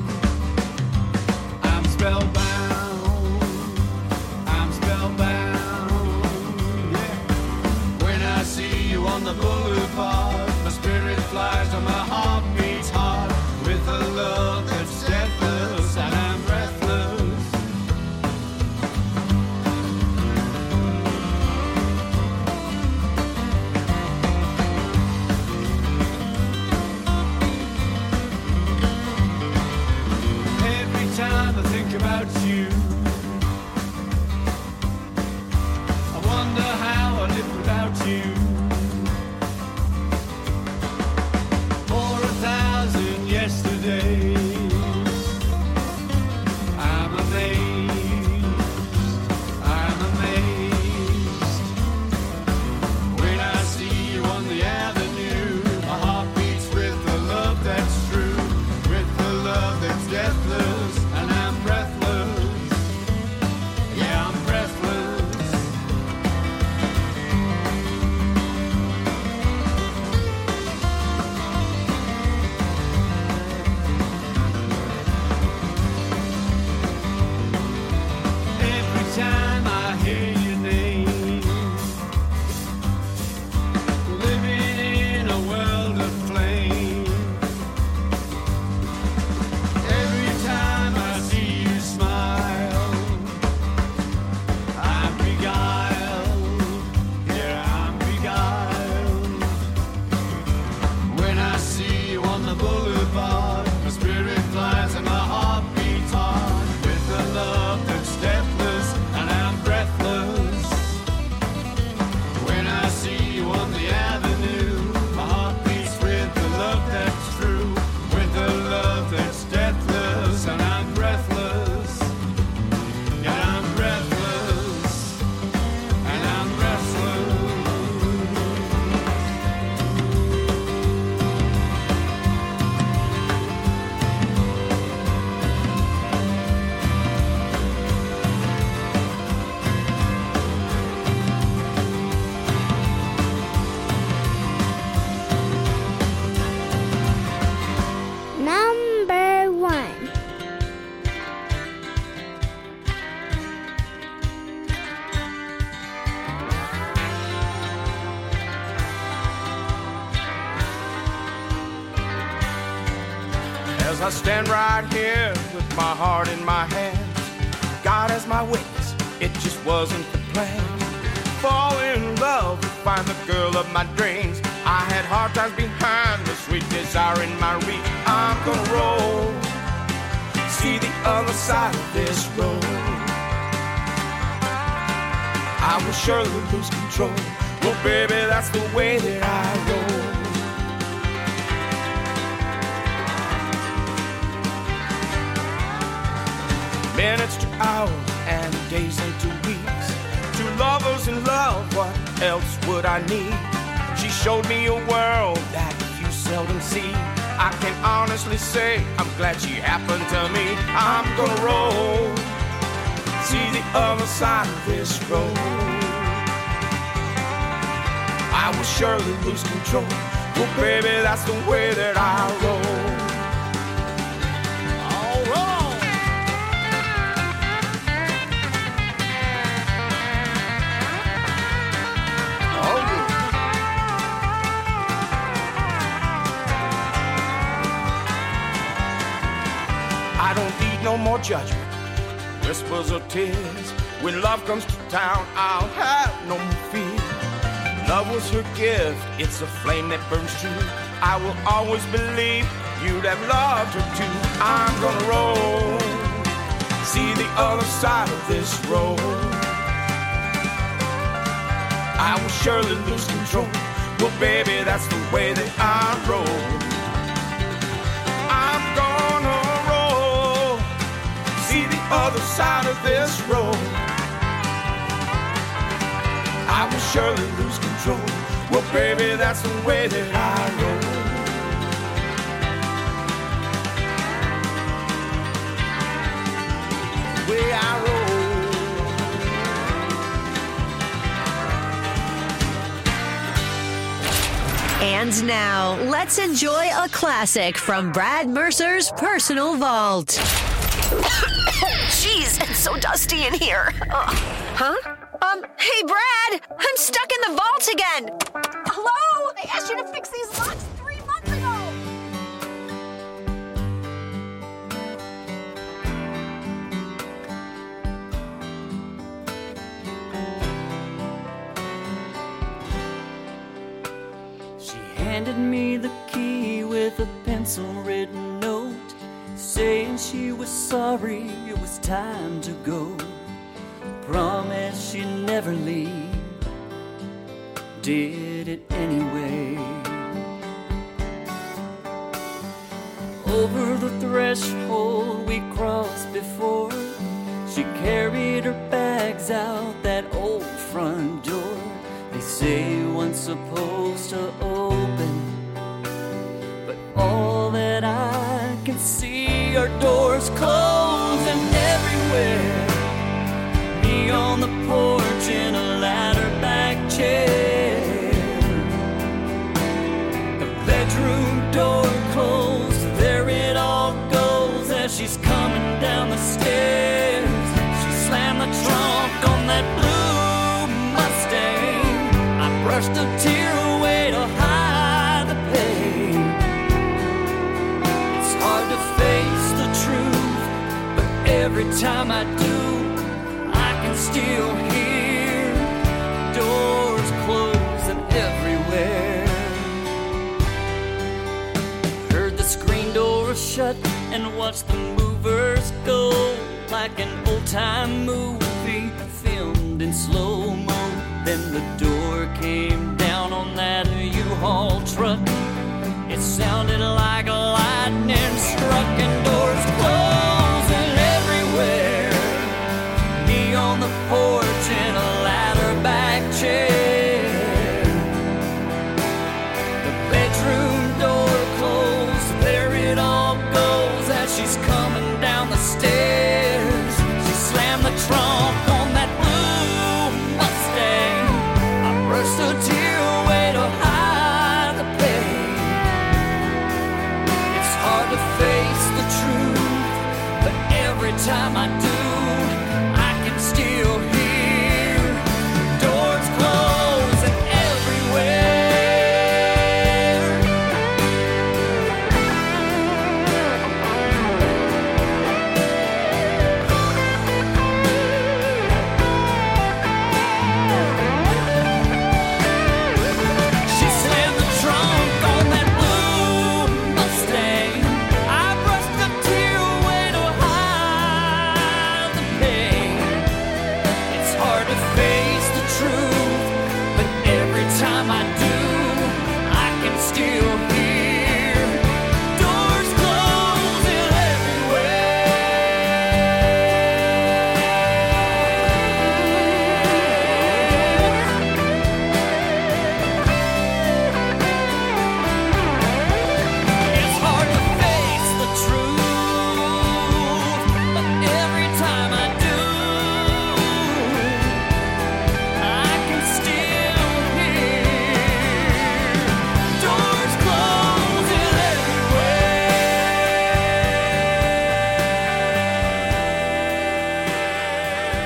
I'm spellbound, I'm spellbound, yeah. When I see you on the boulevard, my spirit flies and my heart beats hard with a love that's deathless and I'm breathless. About you, I wonder how I live without you. For a thousand yesterdays, I'm amazed, I'm amazed. When I see you on the avenue, my heart beats with the love that's true, with the love that's deathless. As I stand right here with my heart in my hands, God as my witness, it just wasn't the plan. Fall in love, find the girl of my dreams. I had hard times behind the sweet desire in my reach. I'm gonna roll, see the other side of this road. I will surely lose control. Well, baby, that's the way that I roll. Minutes to hours and days into weeks. Two lovers in love, what else would I need? She showed me a world that you seldom see. I can honestly say I'm glad she happened to me. I'm gonna roll, see the other side of this road. I will surely lose control. Well, baby, that's the way that I roll. All right. Oh, yeah. I don't need no more judgment, whispers or tears. When love comes to town, I'll have no more fear. Love was her gift, it's a flame that burns true. I will always believe you'd have loved her too. I'm gonna roll, see the other side of this road. I will surely lose control. Well, baby, that's the way that I roll. I'm gonna roll, see the other side of this road. I will surely lose control. Well, baby, that's the way that I roll. The way I roll. And now, let's enjoy a classic from Brad Mercer's personal vault. Jeez, it's so dusty in here. Uh, huh? Um, hey, Brad! I'm stuck in the vault again! Hello? They asked you to fix these locks three months ago! She handed me the key with a pencil-written note, saying she was sorry it was time to go. Promised she'd never leave, did it anyway. Over the threshold we crossed before, she carried her bags out that old front door. They say one's supposed to open, but all that I can see are doors closed and everywhere. Me on the porch in a ladder-back chair, the bedroom door closed, there it all goes as she's coming down the stairs. She slammed the trunk on that blue Mustang. I brushed a tear away to hide the pain. It's hard to face the truth, but every time I do, still hear doors closing everywhere. Heard the screen door shut and watched the movers go, like an old-time movie filmed in slow-mo. Then the door came down on that U-Haul truck. It sounded like lightning struck and doors closing everywhere. On the porch in a ladder-back chair, the bedroom door closed, there it all goes as she's coming down the stairs. She slammed the trunk on that blue Mustang. I brushed a tear away to hide the pain. It's hard to face the truth, but every time I do, still here.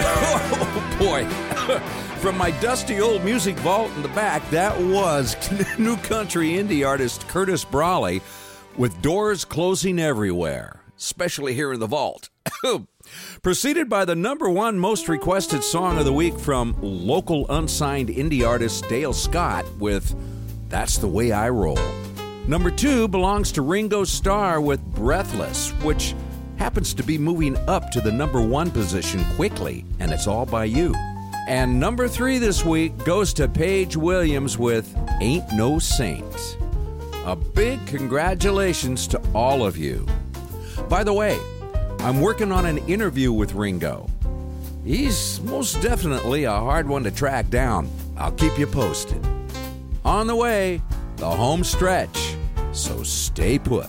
Oh, boy. From my dusty old music vault in the back, that was new country indie artist Curtis Brawley with Doors Closing Everywhere, especially here in the vault. Preceded by the number one most requested song of the week from local unsigned indie artist Dale Scott with That's the Way I Roll. Number two belongs to Ringo Starr with Breathless, which happens to be moving up to the number one position quickly, and it's all by you. And number three this week goes to Paige Williams with Ain't No Saint. A big congratulations to all of you. By the way, I'm working on an interview with Ringo. He's most definitely a hard one to track down. I'll keep you posted. On the way, the home stretch, so stay put.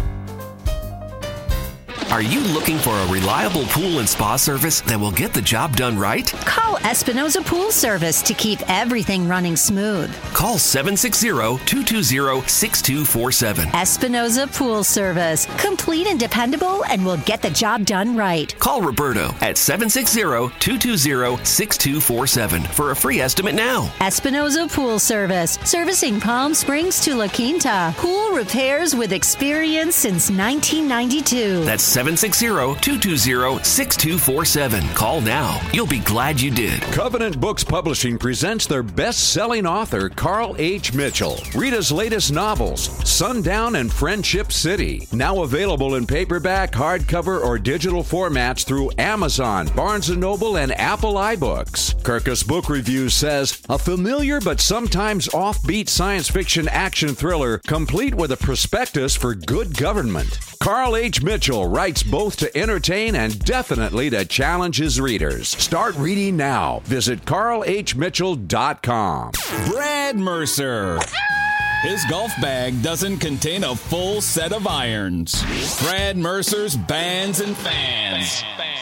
Are you looking for a reliable pool and spa service that will get the job done right? Call Espinosa Pool Service to keep everything running smooth. Call seven six zero, two two zero, six two four seven. Espinosa Pool Service. Complete and dependable, and will get the job done right. Call Roberto at seven six zero, two two zero, six two four seven for a free estimate now. Espinosa Pool Service. Servicing Palm Springs to La Quinta. Pool repairs with experience since nineteen ninety-two. That's seven six zero, two two zero, six two four seven. Call now. You'll be glad you did. Covenant Books Publishing presents their best-selling author, Carl H. Mitchell. Read his latest novels, Sundown and Friendship City. Now available in paperback, hardcover, or digital formats through Amazon, Barnes and Noble, and Apple iBooks. Kirkus Book Review says, a familiar but sometimes offbeat science fiction action thriller, complete with a prospectus for good government. Carl H. Mitchell writes both to entertain and definitely to challenge his readers. Start reading now. Visit carl h mitchell dot com. Brad Mercer. His golf bag doesn't contain a full set of irons. Brad Mercer's Bands and Fans.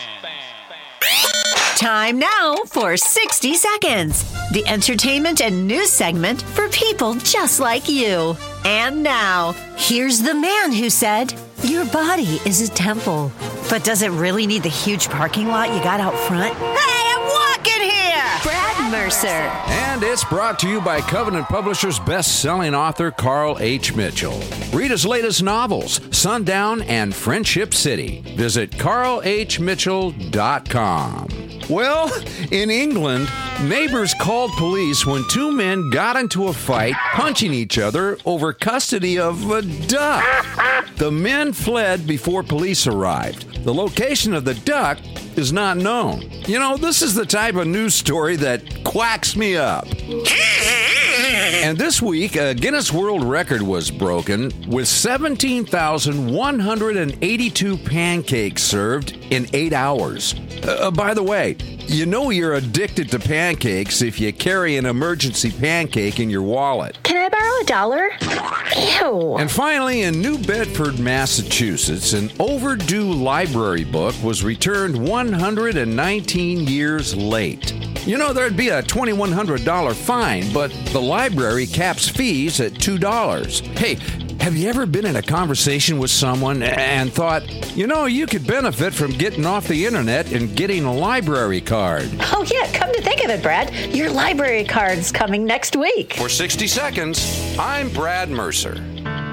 Time now for sixty seconds. The entertainment and news segment for people just like you. And now, here's the man who said, your body is a temple. But does it really need the huge parking lot you got out front? Hey, I'm walking here! Brad Mercer. And it's brought to you by Covenant Publishers' best-selling author, Carl H. Mitchell. Read his latest novels, Sundown and Friendship City. Visit carl h mitchell dot com. Well, in England, neighbors called police when two men got into a fight, punching each other over custody of a duck. The men fled before police arrived. The location of the duck is not known. You know, this is the type of news story that quacks me up. And this week, a Guinness World Record was broken with seventeen thousand one hundred eighty-two pancakes served in eight hours. Uh, by the way, you know you're addicted to pancakes if you carry an emergency pancake in your wallet. Can I borrow a dollar? Ew. And finally, in New Bedford, Massachusetts, an overdue library book was returned one hundred nineteen years late. You know, there'd be a twenty-one hundred dollars fine, but the library caps fees at two dollars. Hey, have you ever been in a conversation with someone and thought, you know, you could benefit from getting off the internet and getting a library card? Oh, yeah, come to think of it, Brad, your library card's coming next week. For sixty seconds, I'm Brad Mercer.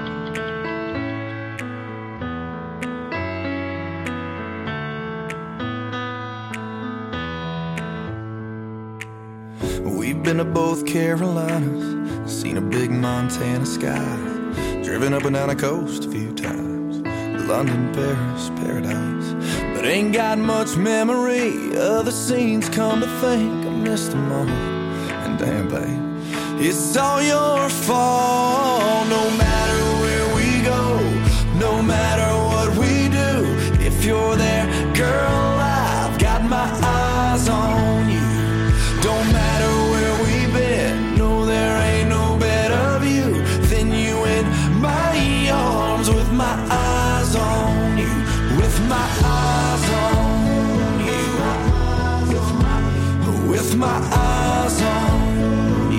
We've been to both Carolinas, seen a big Montana sky, driven up and down the coast a few times, London, Paris, paradise, but ain't got much memory of the scenes. Come to think, I missed them all, and damn babe, it's all your fault. No matter where we go, no matter what we do, if you're there, girl, I've got my eyes on you. Don't matter where we've been, no, there ain't no better view than you in my arms, with my eyes on you, with my eyes on you, with my eyes on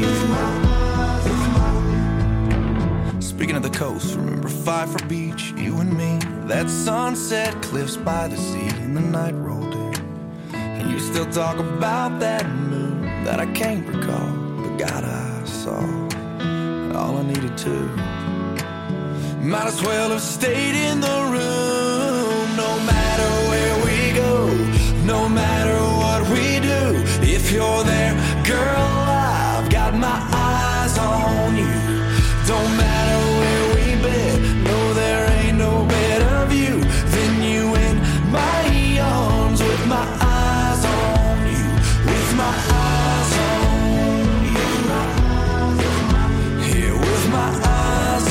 you. Speaking of the coast, remember Pfeiffer Beach, you and me, that sunset cliffs by the sea, and the night rolled in, and you still talk about that moon that I can't recall. But God, I saw all I needed to. Might as well have stayed in the room. No matter where we go, no matter what we do, if you're there, girl, I've got my eyes on you. Don't matter where we've been, no, there ain't no better view than you in my arms with my eyes on you, with my eyes on you, here with my eyes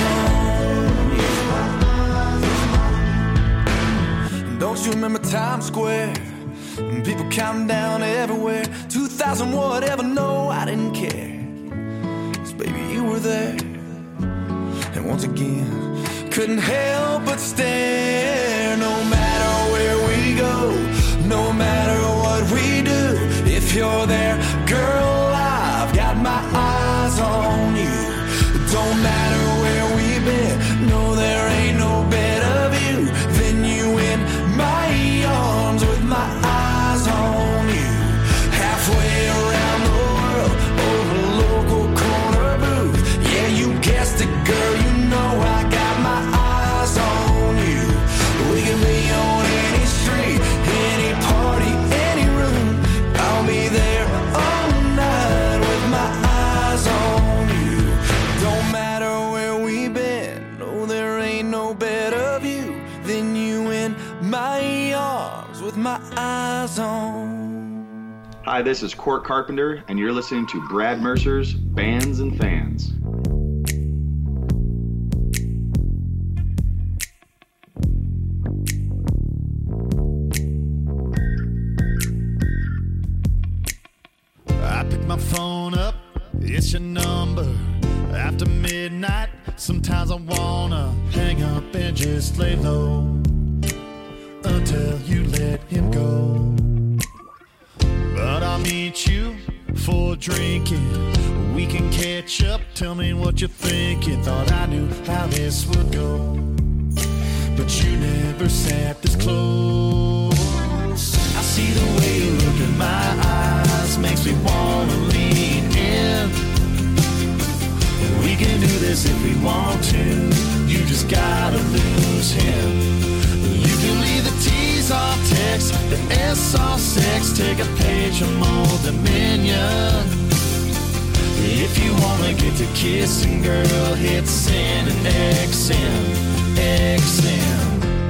on you. Don't you remember Times Square? And people counting down everywhere. two thousand whatever, no, I didn't care. 'Cause baby, you were there. And once again, couldn't help but stare. No matter where we go, no matter what we do, if you're there, girl, I've got my eyes on you. Don't matter where we've been, no, there ain't no better view than you in my arms with my eyes on you. Halfway around the world, over a local corner booth. Yeah, you guessed it, girl, you know I got my eyes on you. We can be on any street, any party, any room. I'll be there all night with my eyes on you. Don't matter where we've been, no, there ain't no better view than you in my arms with my eyes on. Hi, this is Court Carpenter, and you're listening to Brad Mercer's Bands and Fans. I pick my phone up, it's your number. After midnight, sometimes I wanna hang up and just lay low until you let him go. But I'll meet you for drinking. We can catch up, tell me what you're thinking. Thought I knew how this would go, but you never sat this close. I see the way you look in my eyes, makes me wanna lean in. We can do this if we want to, you just gotta lose him. You can leave the T's off text, the S off sex, take a page from Old Dominion. If you wanna get to kissing, girl, hit send and X M, X M.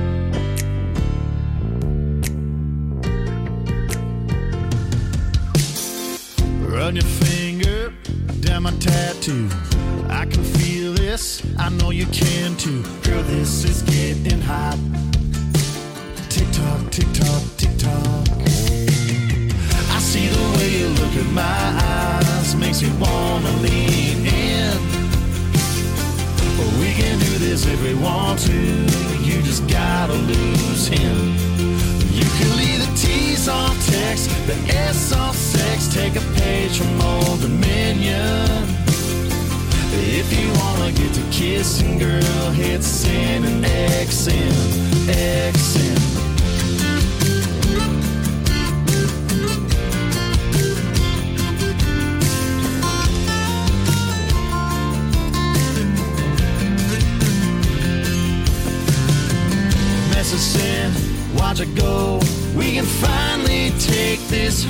Run your finger down my tattoo. I can feel this, I know you can too. Girl, this is getting hot. Tick tock, tick tock, tick tock. I see the way you look in my eyes, makes me wanna lean in. But we can do this if we want to, you just gotta lose him. You can leave the T's off text, the S off sex, take a page from Old Dominion. If you wanna get to kissing, girl, hit send and X M, X M. Message sent, watch it go. We can finally take this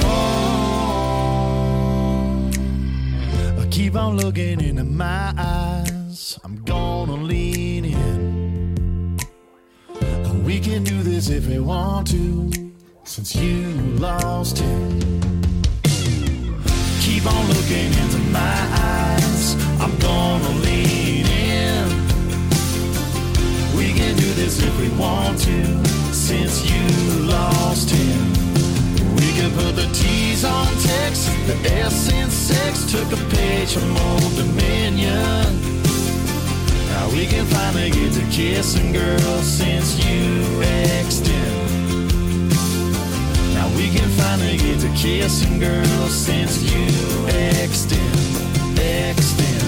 home. I keep on looking into my eyes, I'm gonna lean in. We can do this if we want to, since you lost him. Keep on looking into my eyes, I'm gonna lean in. We can do this if we want to, since you lost him. We can put the T's on text, the S in sex, took a page from Old Dominion. Now we can finally get to kissing, girl, since you X'd him. Now we can finally get to kissing, girl, since you X'd him, X'd him.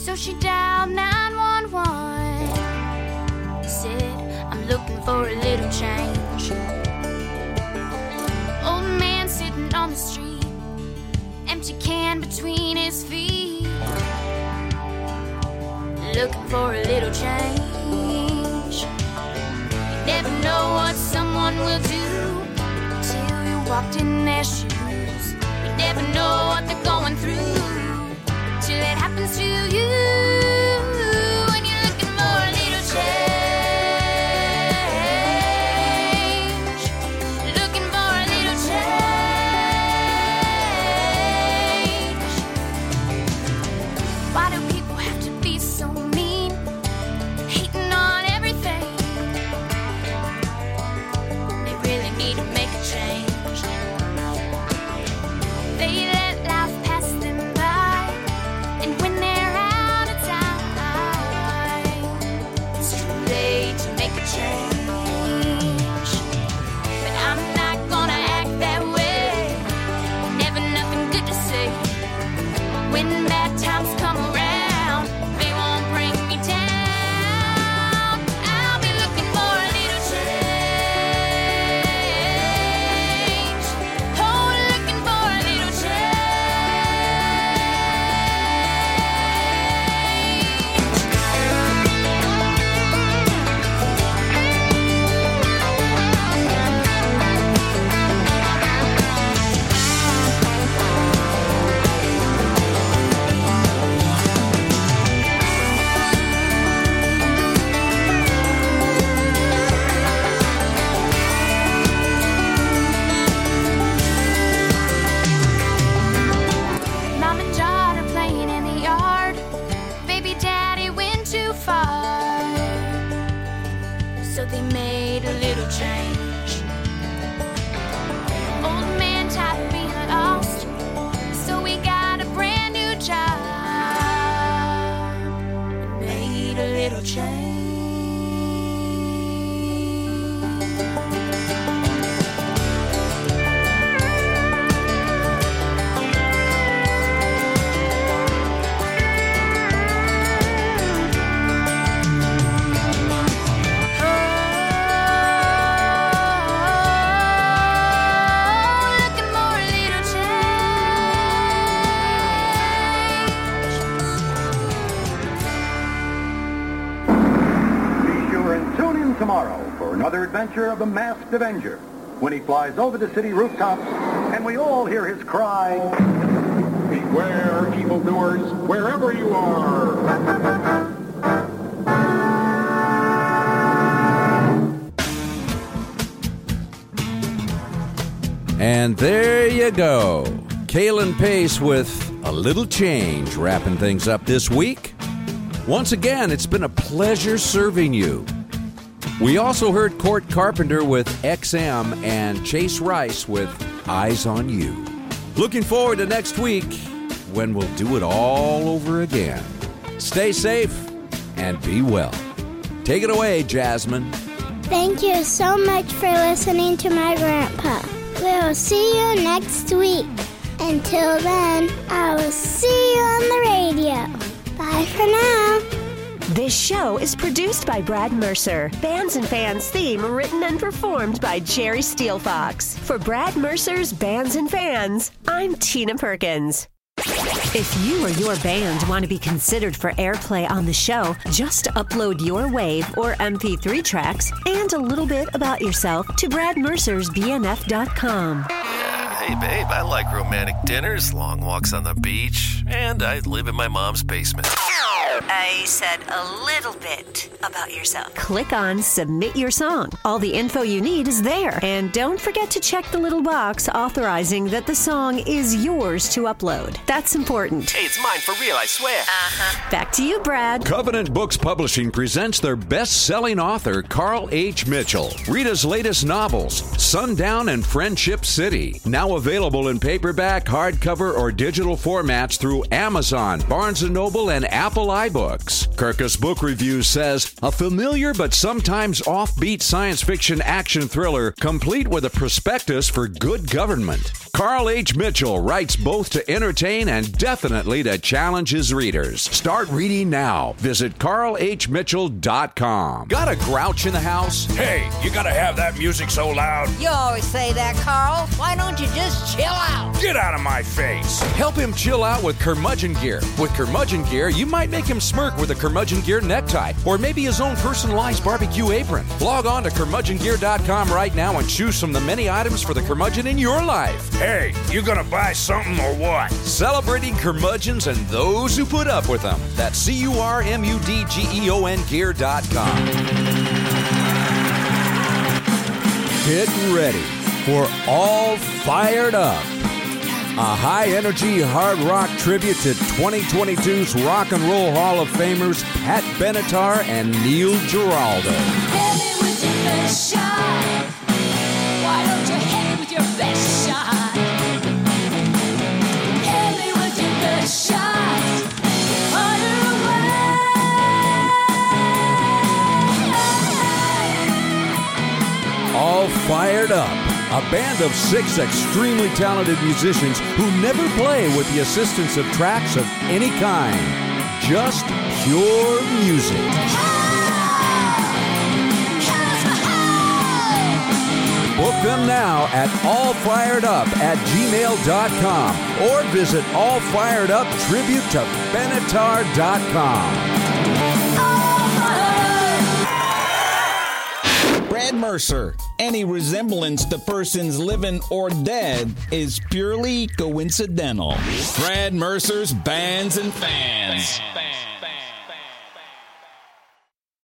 So she dialed nine one one. Said, I'm looking for a little change. Old man sitting on the street, empty can between his feet, looking for a little change. You never know what someone will do till you walked in their shoes. You never know what they're going through till it happens to you. When you're looking for a little change, looking for a little change. Why do people have to be so mean, hating on everything? They really need to make a change. They let life pass them by, and when they're out of time, it's too late to make a change. But I'm not gonna act that way. Never nothing good to say. When bad times come around, they won't bring me down. I'll be looking for a little change. Oh, looking for a little Mom and daughter playing in the yard. Baby daddy went too far, so they made a little change. Old man tired of being lost, so we got a brand new job and made a little change. Looking for a little change. Be sure and tune in tomorrow for another adventure of the Masked Avenger, when he flies over the city rooftops and we all hear his cry, "Beware, evildoers, wherever you are." And there you go. Kalen Pace with A Little Change, wrapping things up this week. Once again, it's been a pleasure serving you. We also heard Court Carpenter with X M and Chase Rice with Eyes on You. Looking forward to next week when we'll do it all over again. Stay safe and be well. Take it away, Jasmine. Thank you so much for listening to my grandpa. We'll see you next week. Until then, I will see you on the radio. Bye for now. This show is produced by Brad Mercer. Bands and Fans theme written and performed by Jerry Steelfox. For Brad Mercer's Bands and Fans, I'm Tina Perkins. If you or your band want to be considered for airplay on the show, just upload your WAV or M P three tracks and a little bit about yourself to brad mercers b n f dot com. Hey, babe, I like romantic dinners, long walks on the beach, and I live in my mom's basement. I said a little bit about yourself. Click on Submit Your Song. All the info you need is there. And don't forget to check the little box authorizing that the song is yours to upload. That's important. Hey, it's mine for real, I swear. Uh-huh. Back to you, Brad. Covenant Books Publishing presents their best-selling author, Carl H. Mitchell. Read his latest novels, Sundown and Friendship City, now available in paperback, hardcover, or digital formats through Amazon, Barnes and Noble, and Apple iBooks. Kirkus Book Reviews says, a familiar but sometimes offbeat science fiction action thriller complete with a prospectus for good government. Carl H. Mitchell writes both to entertain and definitely to challenge his readers. Start reading now. Visit carl h mitchell dot com. Got a grouch in the house? Hey, you gotta have that music so loud. You always say that, Carl. Why don't you just chill out? Get out of my face. Help him chill out with Curmudgeon Gear. With Curmudgeon Gear, you might make him smirk with a Curmudgeon Gear necktie or maybe his own personalized barbecue apron. Log on to curmudgeon gear dot com right now and choose from the many items for the curmudgeon in your life. Hey, you gonna buy something or what? Celebrating curmudgeons and those who put up with them. That's C U R M U D G E O N gear dot com. Get ready for All Fired Up, a high-energy hard rock tribute to twenty twenty-two's Rock and Roll Hall of Famers Pat Benatar and Neil Giraldo. Hit me with your best shot. Why don't you hit me with your best shot? Hit me with your best shot. Fire away. All Fired Up, a band of six extremely talented musicians who never play with the assistance of tracks of any kind. Just pure music. Book them now at all fired up at gmail dot com or visit all fired up tribute to benatar dot com. Brad Mercer. Any resemblance to persons living or dead is purely coincidental. Brad Mercer's Bands and Fans.